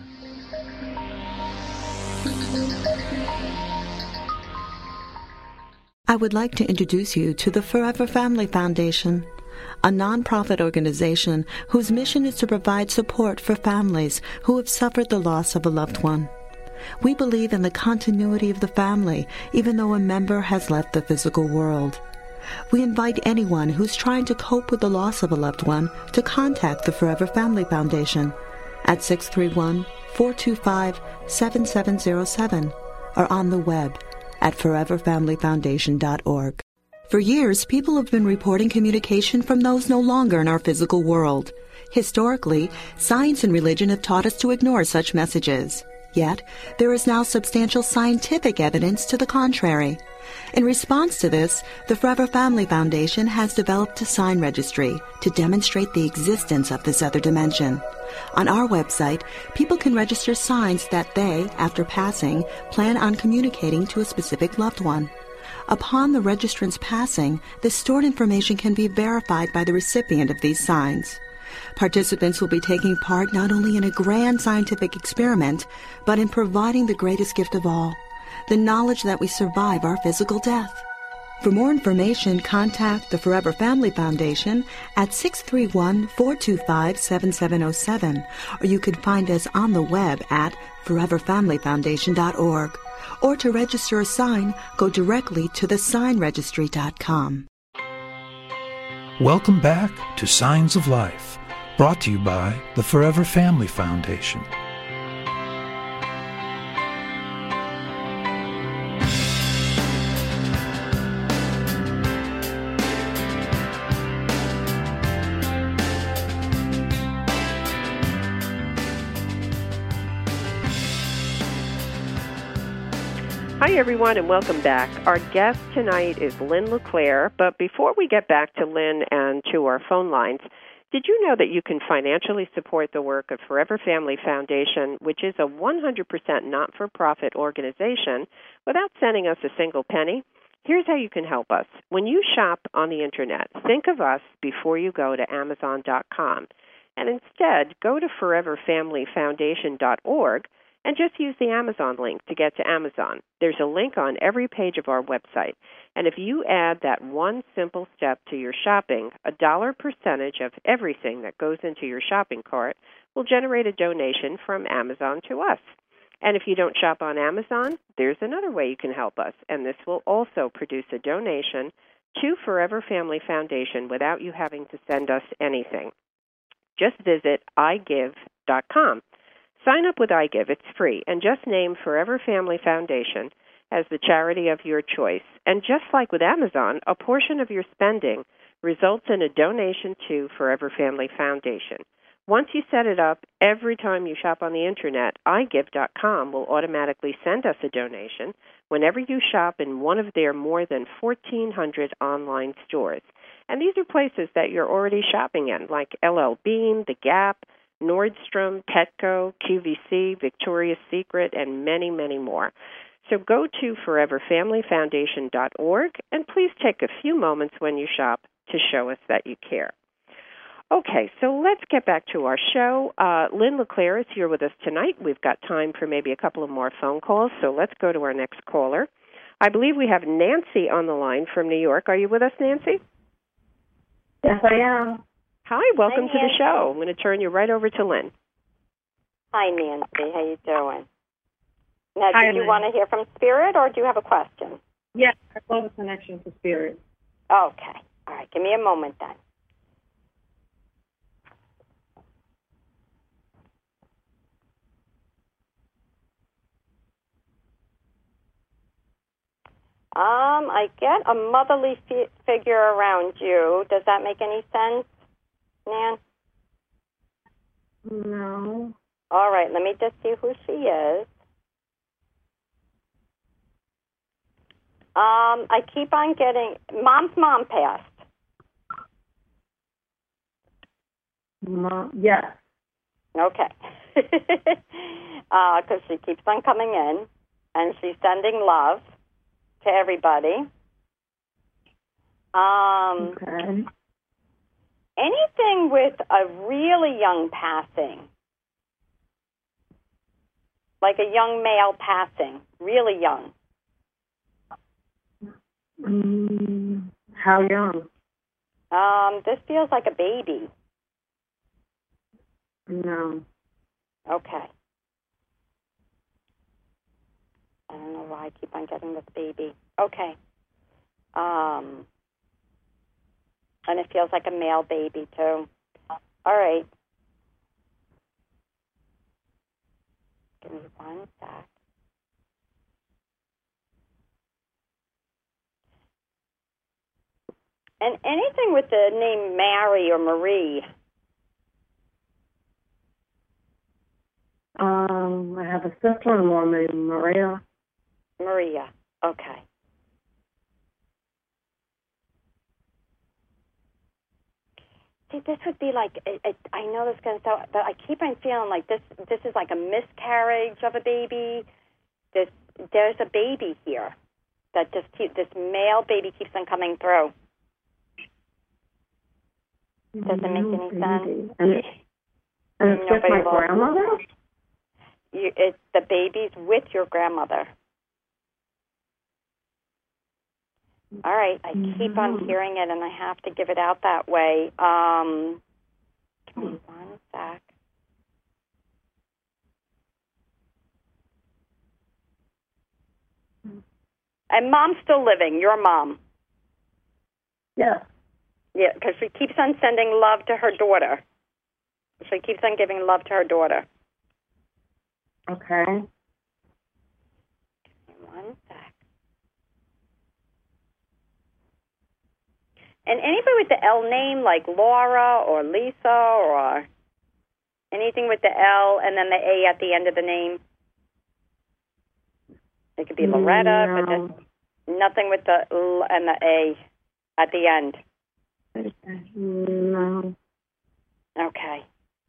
[SPEAKER 8] I would like to introduce you to the Forever Family Foundation, a nonprofit organization whose mission is to provide support for families who have suffered the loss of a loved one. We believe in the continuity of the family, even though a member has left the physical world. We invite anyone who's trying to cope with the loss of a loved one to contact the Forever Family Foundation at six three one, four two five, seven seven zero seven or on the web at forever family foundation dot org. For years, people have been reporting communication from those no longer in our physical world. Historically, science and religion have taught us to ignore such messages. Yet, there is now substantial scientific evidence to the contrary. In response to this, the Forever Family Foundation has developed a sign registry to demonstrate the existence of this other dimension. On our website, people can register signs that they, after passing, plan on communicating to a specific loved one. Upon the registrant's passing, the stored information can be verified by the recipient of these signs. Participants will be taking part not only in a grand scientific experiment, but in providing the greatest gift of all, the knowledge that we survive our physical death. For more information, contact the Forever Family Foundation at six three one, four two five, seven seven zero seven, or you can find us on the web at forever family foundation dot org. Or to register a sign, go directly to the sign registry dot com.
[SPEAKER 1] Welcome back to Signs of Life, brought to you by the Forever Family Foundation.
[SPEAKER 3] Hi, everyone, and welcome back. Our guest tonight is Lynn LeClaire, but before we get back to Lynn and to our phone lines, did you know that you can financially support the work of Forever Family Foundation, which is a one hundred percent not-for-profit organization, without sending us a single penny? Here's how you can help us. When you shop on the Internet, think of us before you go to amazon dot com, and instead go to forever family foundation dot org and just use the Amazon link to get to Amazon. There's a link on every page of our website. And if you add that one simple step to your shopping, a dollar percentage of everything that goes into your shopping cart will generate a donation from Amazon to us. And if you don't shop on Amazon, there's another way you can help us, and this will also produce a donation to Forever Family Foundation without you having to send us anything. Just visit i give dot com. Sign up with iGive. It's free. And just name Forever Family Foundation as the charity of your choice. And just like with Amazon, a portion of your spending results in a donation to Forever Family Foundation. Once you set it up, every time you shop on the Internet, i give dot com will automatically send us a donation whenever you shop in one of their more than fourteen hundred online stores. And these are places that you're already shopping in, like L L Bean, The Gap, Nordstrom, Petco, Q V C, Victoria's Secret, and many, many more. So go to forever family foundation dot org and please take a few moments when you shop to show us that you care. Okay, so let's get back to our show. Uh, Lynn LeClaire is here with us tonight. We've got time for maybe a couple of more phone calls, so let's go to our next caller. I believe we have Nancy on the line from New York. Are you with us, Nancy?
[SPEAKER 13] Yes, I am.
[SPEAKER 3] Hi, welcome
[SPEAKER 4] Hi,
[SPEAKER 3] to the
[SPEAKER 4] Nancy.
[SPEAKER 3] show. I'm going to turn you right over to Lynn.
[SPEAKER 4] Hi, Nancy. How you doing? Now,
[SPEAKER 13] Hi,
[SPEAKER 4] do you
[SPEAKER 13] Lynn.
[SPEAKER 4] want to hear from Spirit, or do you have a question?
[SPEAKER 13] Yes, I love a connection to Spirit.
[SPEAKER 4] Okay. All right. Give me a moment then. Um, I get a motherly fi- figure around you. Does that make any sense, Nan?
[SPEAKER 13] No.
[SPEAKER 4] All right. Let me just see who she is. Um, I keep on getting mom's mom passed.
[SPEAKER 13] Mom, yes.
[SPEAKER 4] Okay. Because uh, she keeps on coming in, and she's sending love to everybody. Um,
[SPEAKER 13] Okay.
[SPEAKER 4] Anything with a really young passing, like a young male passing, really young.
[SPEAKER 13] Mm, how young?
[SPEAKER 4] Um, this feels like a baby.
[SPEAKER 13] No.
[SPEAKER 4] Okay. I don't know why I keep on getting this baby. Okay. Um, and it feels like a male baby, too. All right. Give me one sec. And anything with the name Mary or Marie.
[SPEAKER 13] Um, I have a sister-in-law named Maria.
[SPEAKER 4] Maria. Okay. See, this would be like, it, it, I know this is going to sound, but I keep on feeling like this This is like a miscarriage of a baby. This, there's a baby here that just, keep, this male baby keeps on coming through. Does it make any sense?
[SPEAKER 13] And, it, and it's with
[SPEAKER 4] Nobody
[SPEAKER 13] my
[SPEAKER 4] will-
[SPEAKER 13] grandmother?
[SPEAKER 4] You, it's the baby's with your grandmother. All right, I keep on hearing it, and I have to give it out that way. Um, give me one sec. And mom's still living, your mom.
[SPEAKER 13] Yes.
[SPEAKER 4] Yeah, because she keeps on sending love to her daughter. She keeps on giving love to her daughter.
[SPEAKER 13] Okay.
[SPEAKER 4] One sec. And anybody with the L name, like Laura or Lisa or anything with the L and then the A at the end of the name? It could be Loretta,
[SPEAKER 13] No.
[SPEAKER 4] but there's nothing with the L and the A at the end.
[SPEAKER 13] No.
[SPEAKER 4] Okay.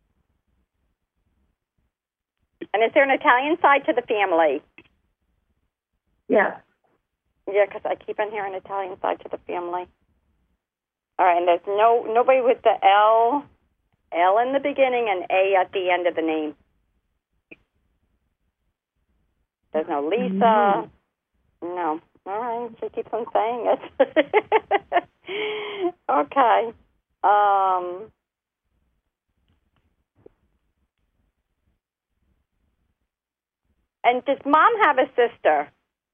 [SPEAKER 4] And is there an Italian side to the family?
[SPEAKER 13] Yes.
[SPEAKER 4] Yeah, because I keep on hearing Italian side to the family. All right, and there's no nobody with the L, L in the beginning and A at the end of the name. There's no Lisa. No. All right, she keeps on saying it. Okay. Um. And does Mom have a sister?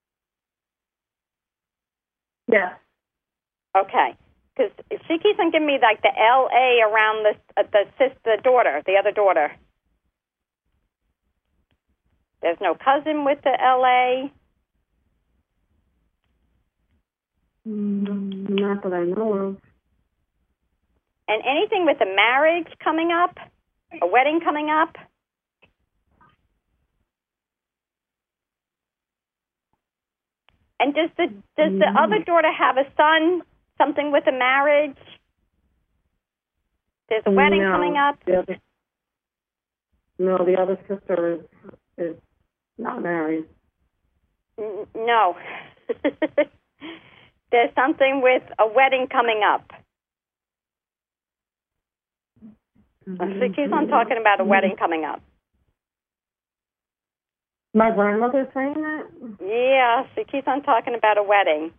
[SPEAKER 13] Yeah.
[SPEAKER 4] Okay. Because she keeps on giving me, like, the L A around the, uh, the sister, daughter, the other daughter. There's no cousin with the L A?
[SPEAKER 13] Mm, not that I know of.
[SPEAKER 4] And anything with a marriage coming up? A wedding coming up? And does the does the
[SPEAKER 13] Mm-hmm.
[SPEAKER 4] other daughter have a son? Something with a marriage? There's a wedding
[SPEAKER 13] no,
[SPEAKER 4] coming up?
[SPEAKER 13] The other, no, the other sister is, is not married.
[SPEAKER 4] N- no. There's something with a wedding coming up.
[SPEAKER 13] Mm-hmm.
[SPEAKER 4] She keeps on talking about a wedding coming up.
[SPEAKER 13] My grandmother's saying that?
[SPEAKER 4] Yeah, she keeps on talking about a wedding.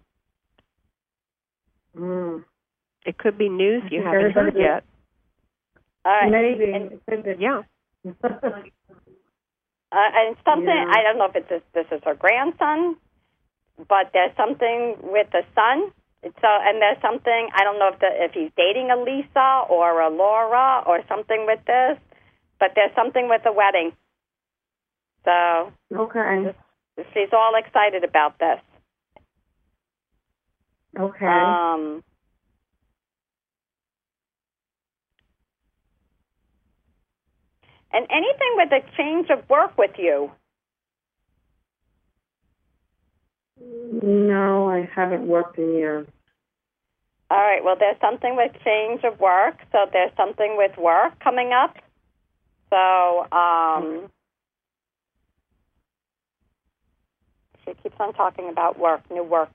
[SPEAKER 13] Mm.
[SPEAKER 3] It could be news you
[SPEAKER 13] I think
[SPEAKER 3] haven't heard
[SPEAKER 13] everybody-
[SPEAKER 3] yet.
[SPEAKER 4] All right.
[SPEAKER 13] Maybe.
[SPEAKER 4] And,
[SPEAKER 13] It could be.
[SPEAKER 3] Yeah.
[SPEAKER 4] uh, and something,
[SPEAKER 13] Yeah.
[SPEAKER 4] I don't know if it's this, this is her grandson, but there's something with the son. So, and there's something, I don't know if the, if he's dating a Lisa or a Laura or something with this, but there's something with the wedding. So
[SPEAKER 13] Okay.
[SPEAKER 4] she's all excited about this.
[SPEAKER 13] Okay.
[SPEAKER 4] Um, and anything with a change of work with you?
[SPEAKER 13] No, I haven't worked in years.
[SPEAKER 4] All right, well, there's something with change of work, so there's something with work coming up. So, um, she keeps on talking about work, new work.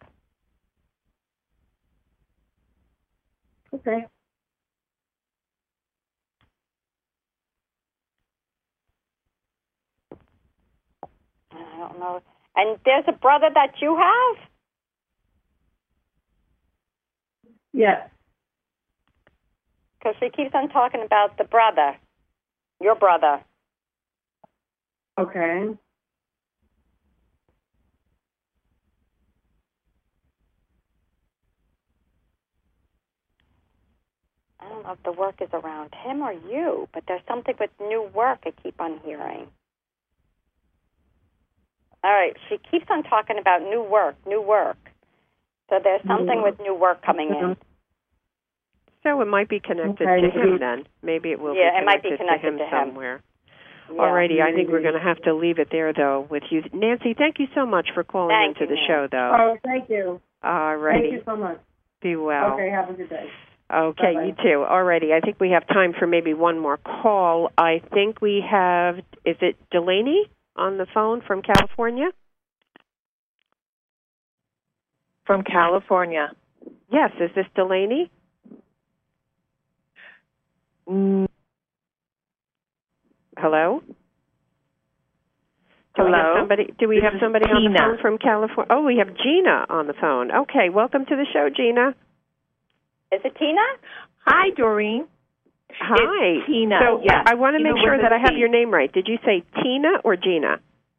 [SPEAKER 13] Okay.
[SPEAKER 4] I don't know. And there's a brother that you have?
[SPEAKER 13] Yes.
[SPEAKER 4] Because she keeps on talking about the brother, your brother.
[SPEAKER 13] Okay.
[SPEAKER 4] I don't know if the work is around him or you, but there's something with new work I keep on hearing. All right, she keeps on talking about new work, new work. So there's something with new work coming in.
[SPEAKER 3] So it might be connected
[SPEAKER 13] Okay.
[SPEAKER 3] to him then. Maybe it will
[SPEAKER 4] Yeah,
[SPEAKER 3] be
[SPEAKER 4] it might be
[SPEAKER 3] connected
[SPEAKER 4] connected
[SPEAKER 3] to him
[SPEAKER 4] to him.
[SPEAKER 3] somewhere.
[SPEAKER 4] Yeah.
[SPEAKER 3] Alrighty, I think we're going to have to leave it there, though, with you. Nancy, thank you so much for calling
[SPEAKER 4] Thank
[SPEAKER 3] into
[SPEAKER 4] you,
[SPEAKER 3] the show,
[SPEAKER 4] Nancy.
[SPEAKER 3] though.
[SPEAKER 13] Oh, thank you.
[SPEAKER 3] Alrighty.
[SPEAKER 13] Thank you so much.
[SPEAKER 3] Be well.
[SPEAKER 13] Okay, have a good day.
[SPEAKER 3] Okay,
[SPEAKER 13] Bye-bye.
[SPEAKER 3] you too. Alrighty, I think we have time for maybe one more call. I think we have, is it Delaney on the phone from California?
[SPEAKER 14] From California.
[SPEAKER 3] Yes, is this Delaney?
[SPEAKER 14] Mm.
[SPEAKER 3] Hello? Do we have
[SPEAKER 14] Hello?
[SPEAKER 3] somebody, do we
[SPEAKER 14] This
[SPEAKER 3] have
[SPEAKER 14] is
[SPEAKER 3] somebody on the
[SPEAKER 14] Tina.
[SPEAKER 3] phone from California? Oh, we have Gina on the phone. Okay, welcome to the show, Gina.
[SPEAKER 4] Is it Tina?
[SPEAKER 14] Hi, Doreen.
[SPEAKER 3] Hi.
[SPEAKER 14] It's Tina.
[SPEAKER 3] So
[SPEAKER 14] Yes.
[SPEAKER 3] I want to
[SPEAKER 14] Tina
[SPEAKER 3] make sure
[SPEAKER 14] with a
[SPEAKER 3] that I have
[SPEAKER 14] T.
[SPEAKER 3] your name right. Did you say Tina or Gina?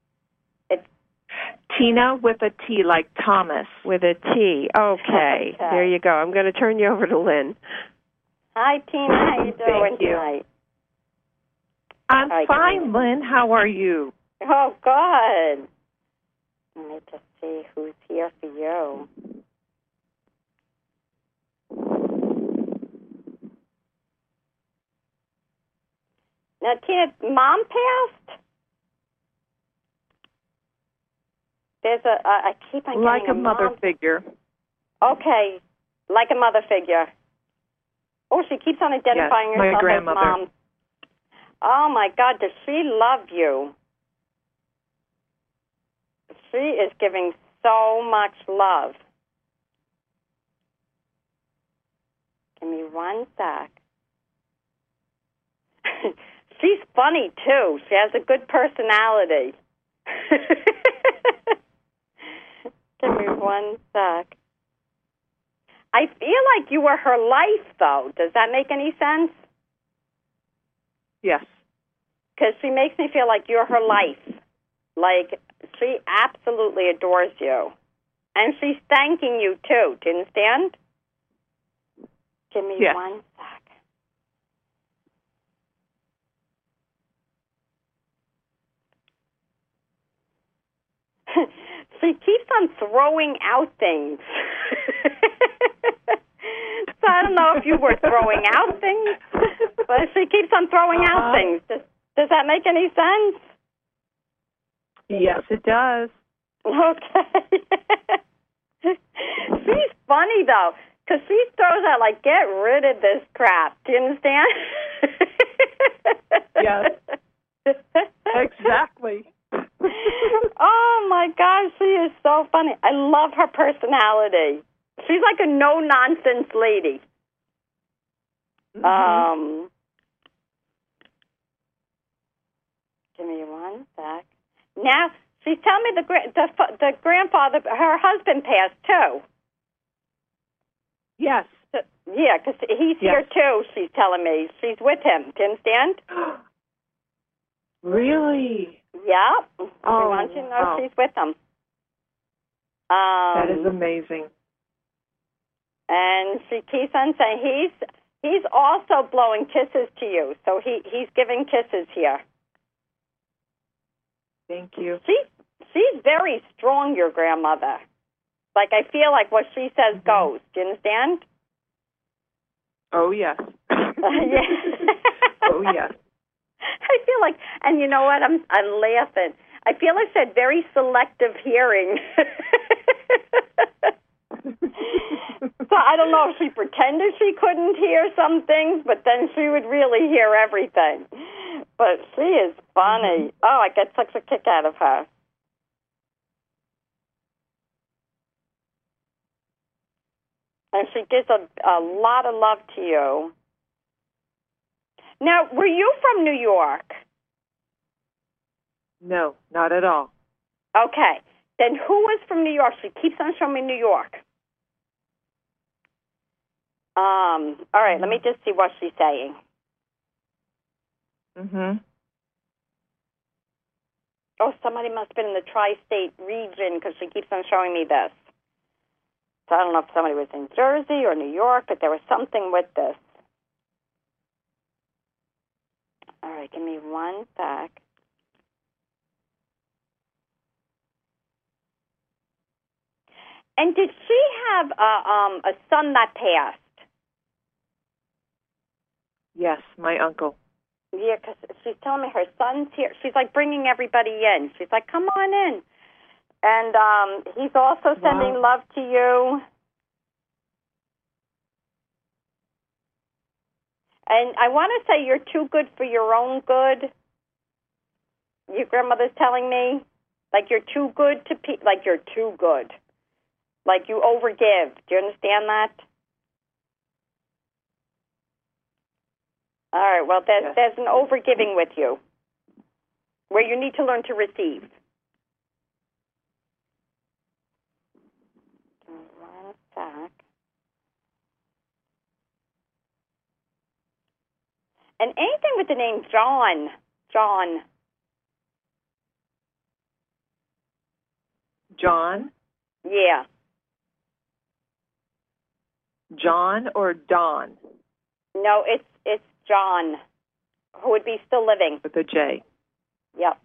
[SPEAKER 14] Tina with a T, like Thomas.
[SPEAKER 3] With a T. Okay.
[SPEAKER 4] Okay.
[SPEAKER 3] There you go. I'm going to turn you over to Lynn.
[SPEAKER 4] Hi, Tina. How you doing
[SPEAKER 14] Thank you.
[SPEAKER 4] tonight?
[SPEAKER 14] I'm
[SPEAKER 4] Hi,
[SPEAKER 14] fine,
[SPEAKER 4] Tina.
[SPEAKER 14] Lynn. How are you?
[SPEAKER 4] Oh, good. Let me just see who's here for you. Now, Tina, Mom passed? There's a, uh, I keep on
[SPEAKER 14] Like
[SPEAKER 4] getting
[SPEAKER 14] a mother
[SPEAKER 4] mom.
[SPEAKER 14] figure.
[SPEAKER 4] Okay, like a mother figure. Oh, she keeps on identifying
[SPEAKER 14] Yes, my
[SPEAKER 4] herself as
[SPEAKER 14] grandmother.
[SPEAKER 4] Mom. Oh, my God, does she love you? She is giving so much love. Give me one sec. She's funny, too. She has a good personality. Give me one sec. I feel like you were her life, though. Does that make any sense?
[SPEAKER 14] Yes.
[SPEAKER 4] Because she makes me feel like you're her life. Like, she absolutely adores you. And she's thanking you, too. Do you understand? Give me
[SPEAKER 14] Yes.
[SPEAKER 4] one sec. She keeps on throwing out things. So I don't know if you were throwing out things, but she keeps on throwing uh-huh. out things. Does, does that make any sense?
[SPEAKER 14] Yes, it does.
[SPEAKER 4] Okay. She's funny, though, because she throws out, like, get rid of this crap. Do you understand?
[SPEAKER 14] Yes. Exactly.
[SPEAKER 4] Oh, my gosh, she is so funny. I love her personality. She's like a no-nonsense lady. Mm-hmm. Um, give me one sec. Now, she's telling me the, the, the grandfather, her husband passed, too.
[SPEAKER 14] Yes.
[SPEAKER 4] Yeah, because he's
[SPEAKER 14] yes.
[SPEAKER 4] here, too, she's telling me. She's with him. Do you understand?
[SPEAKER 14] Really?
[SPEAKER 4] Yeah.
[SPEAKER 14] Oh,
[SPEAKER 4] I want you to know
[SPEAKER 14] wow.
[SPEAKER 4] she's with him. Um,
[SPEAKER 14] that is amazing.
[SPEAKER 4] And she keeps on saying he's he's also blowing kisses to you. So he, he's giving kisses here.
[SPEAKER 14] Thank you.
[SPEAKER 4] She she's very strong, your grandmother. Like, I feel like what she says mm-hmm. goes. Do you understand?
[SPEAKER 14] Oh, yes.
[SPEAKER 4] Yeah.
[SPEAKER 14] Oh, yes.
[SPEAKER 4] I feel like, and you know what? I'm I'm laughing. I feel like she had very selective hearing. So I don't know if she pretended she couldn't hear some things, but then she would really hear everything. But she is funny. Mm-hmm. Oh, I get such a kick out of her. And she gives a, a lot of love to you. Now, were you from New York?
[SPEAKER 14] No, not at all.
[SPEAKER 4] Okay. Then who was from New York? She keeps on showing me New York. Um. All right, let me just see what she's saying.
[SPEAKER 14] Mm-hmm.
[SPEAKER 4] Oh, somebody must have been in the tri-state region because she keeps on showing me this. So I don't know if somebody was in Jersey or New York, but there was something with this. All right, give me one sec. And did she have a, um, a son that passed?
[SPEAKER 14] Yes, my uncle.
[SPEAKER 4] Yeah, because she's telling me her son's here. She's like bringing everybody in. She's like, come on in. And um, he's also sending
[SPEAKER 14] wow.
[SPEAKER 4] love to you. And I want to say you're too good for your own good. Your grandmother's telling me, like you're too good to pe- like you're too good, like you overgive. Do you understand that? All right. Well, there's yes. there's an overgiving with you, where you need to learn to receive. One sec. And anything with the name John, John.
[SPEAKER 14] John?
[SPEAKER 4] Yeah.
[SPEAKER 14] John or Don?
[SPEAKER 4] No, it's it's John, who would be still living.
[SPEAKER 14] With a J.
[SPEAKER 4] Yep.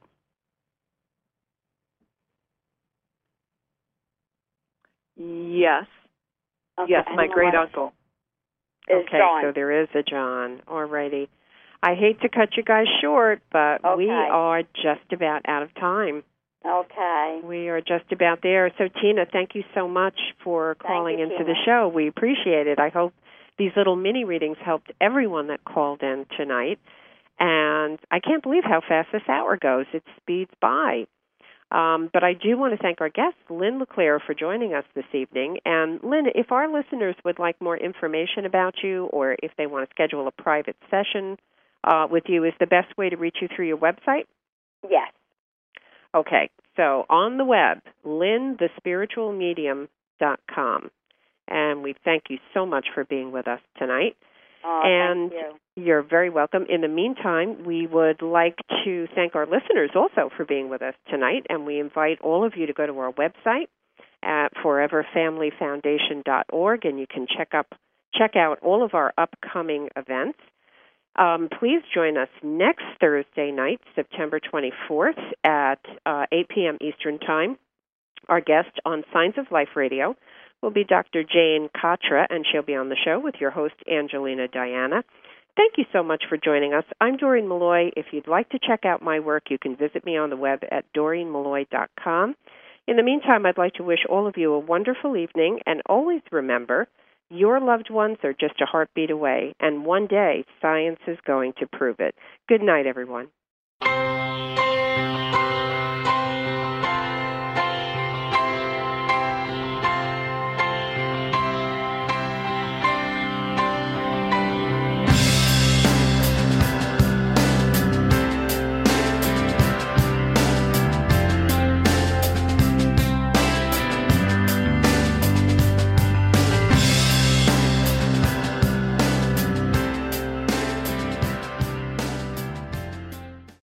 [SPEAKER 14] Yes.
[SPEAKER 4] Okay,
[SPEAKER 14] yes, my great uncle.
[SPEAKER 3] Okay,
[SPEAKER 4] John.
[SPEAKER 3] so there is a John. All righty. I hate to cut you guys short, but
[SPEAKER 4] okay.
[SPEAKER 3] we are just about out of time.
[SPEAKER 4] Okay.
[SPEAKER 3] We are just about there. So, Tina, thank you so much for calling
[SPEAKER 4] you,
[SPEAKER 3] into
[SPEAKER 4] Tina.
[SPEAKER 3] the show. We appreciate it. I hope these little mini readings helped everyone that called in tonight. And I can't believe how fast this hour goes. It speeds by. Um, but I do want to thank our guest, Lynn LeClaire, for joining us this evening. And, Lynn, if our listeners would like more information about you or if they want to schedule a private session uh, with you, is the best way to reach you through your website?
[SPEAKER 4] Yes.
[SPEAKER 3] Okay, so on the web, lynn the spiritual medium dot com. And we thank you so much for being with us tonight.
[SPEAKER 4] Oh,
[SPEAKER 3] and
[SPEAKER 4] thank
[SPEAKER 3] You're very welcome. In the meantime, we would like to thank our listeners also for being with us tonight, and we invite all of you to go to our website at forever family foundation dot org, and you can check up check out all of our upcoming events. Um, please join us next Thursday night, September twenty-fourth at uh, eight p.m. Eastern Time. Our guest on Signs of Life Radio will be Doctor Jane Katra, and she'll be on the show with your host, Angelina Diana. Thank you so much for joining us. I'm Doreen Malloy. If you'd like to check out my work, you can visit me on the web at doreen malloy dot com. In the meantime, I'd like to wish all of you a wonderful evening, and always remember, your loved ones are just a heartbeat away, and one day science is going to prove it. Good night, everyone.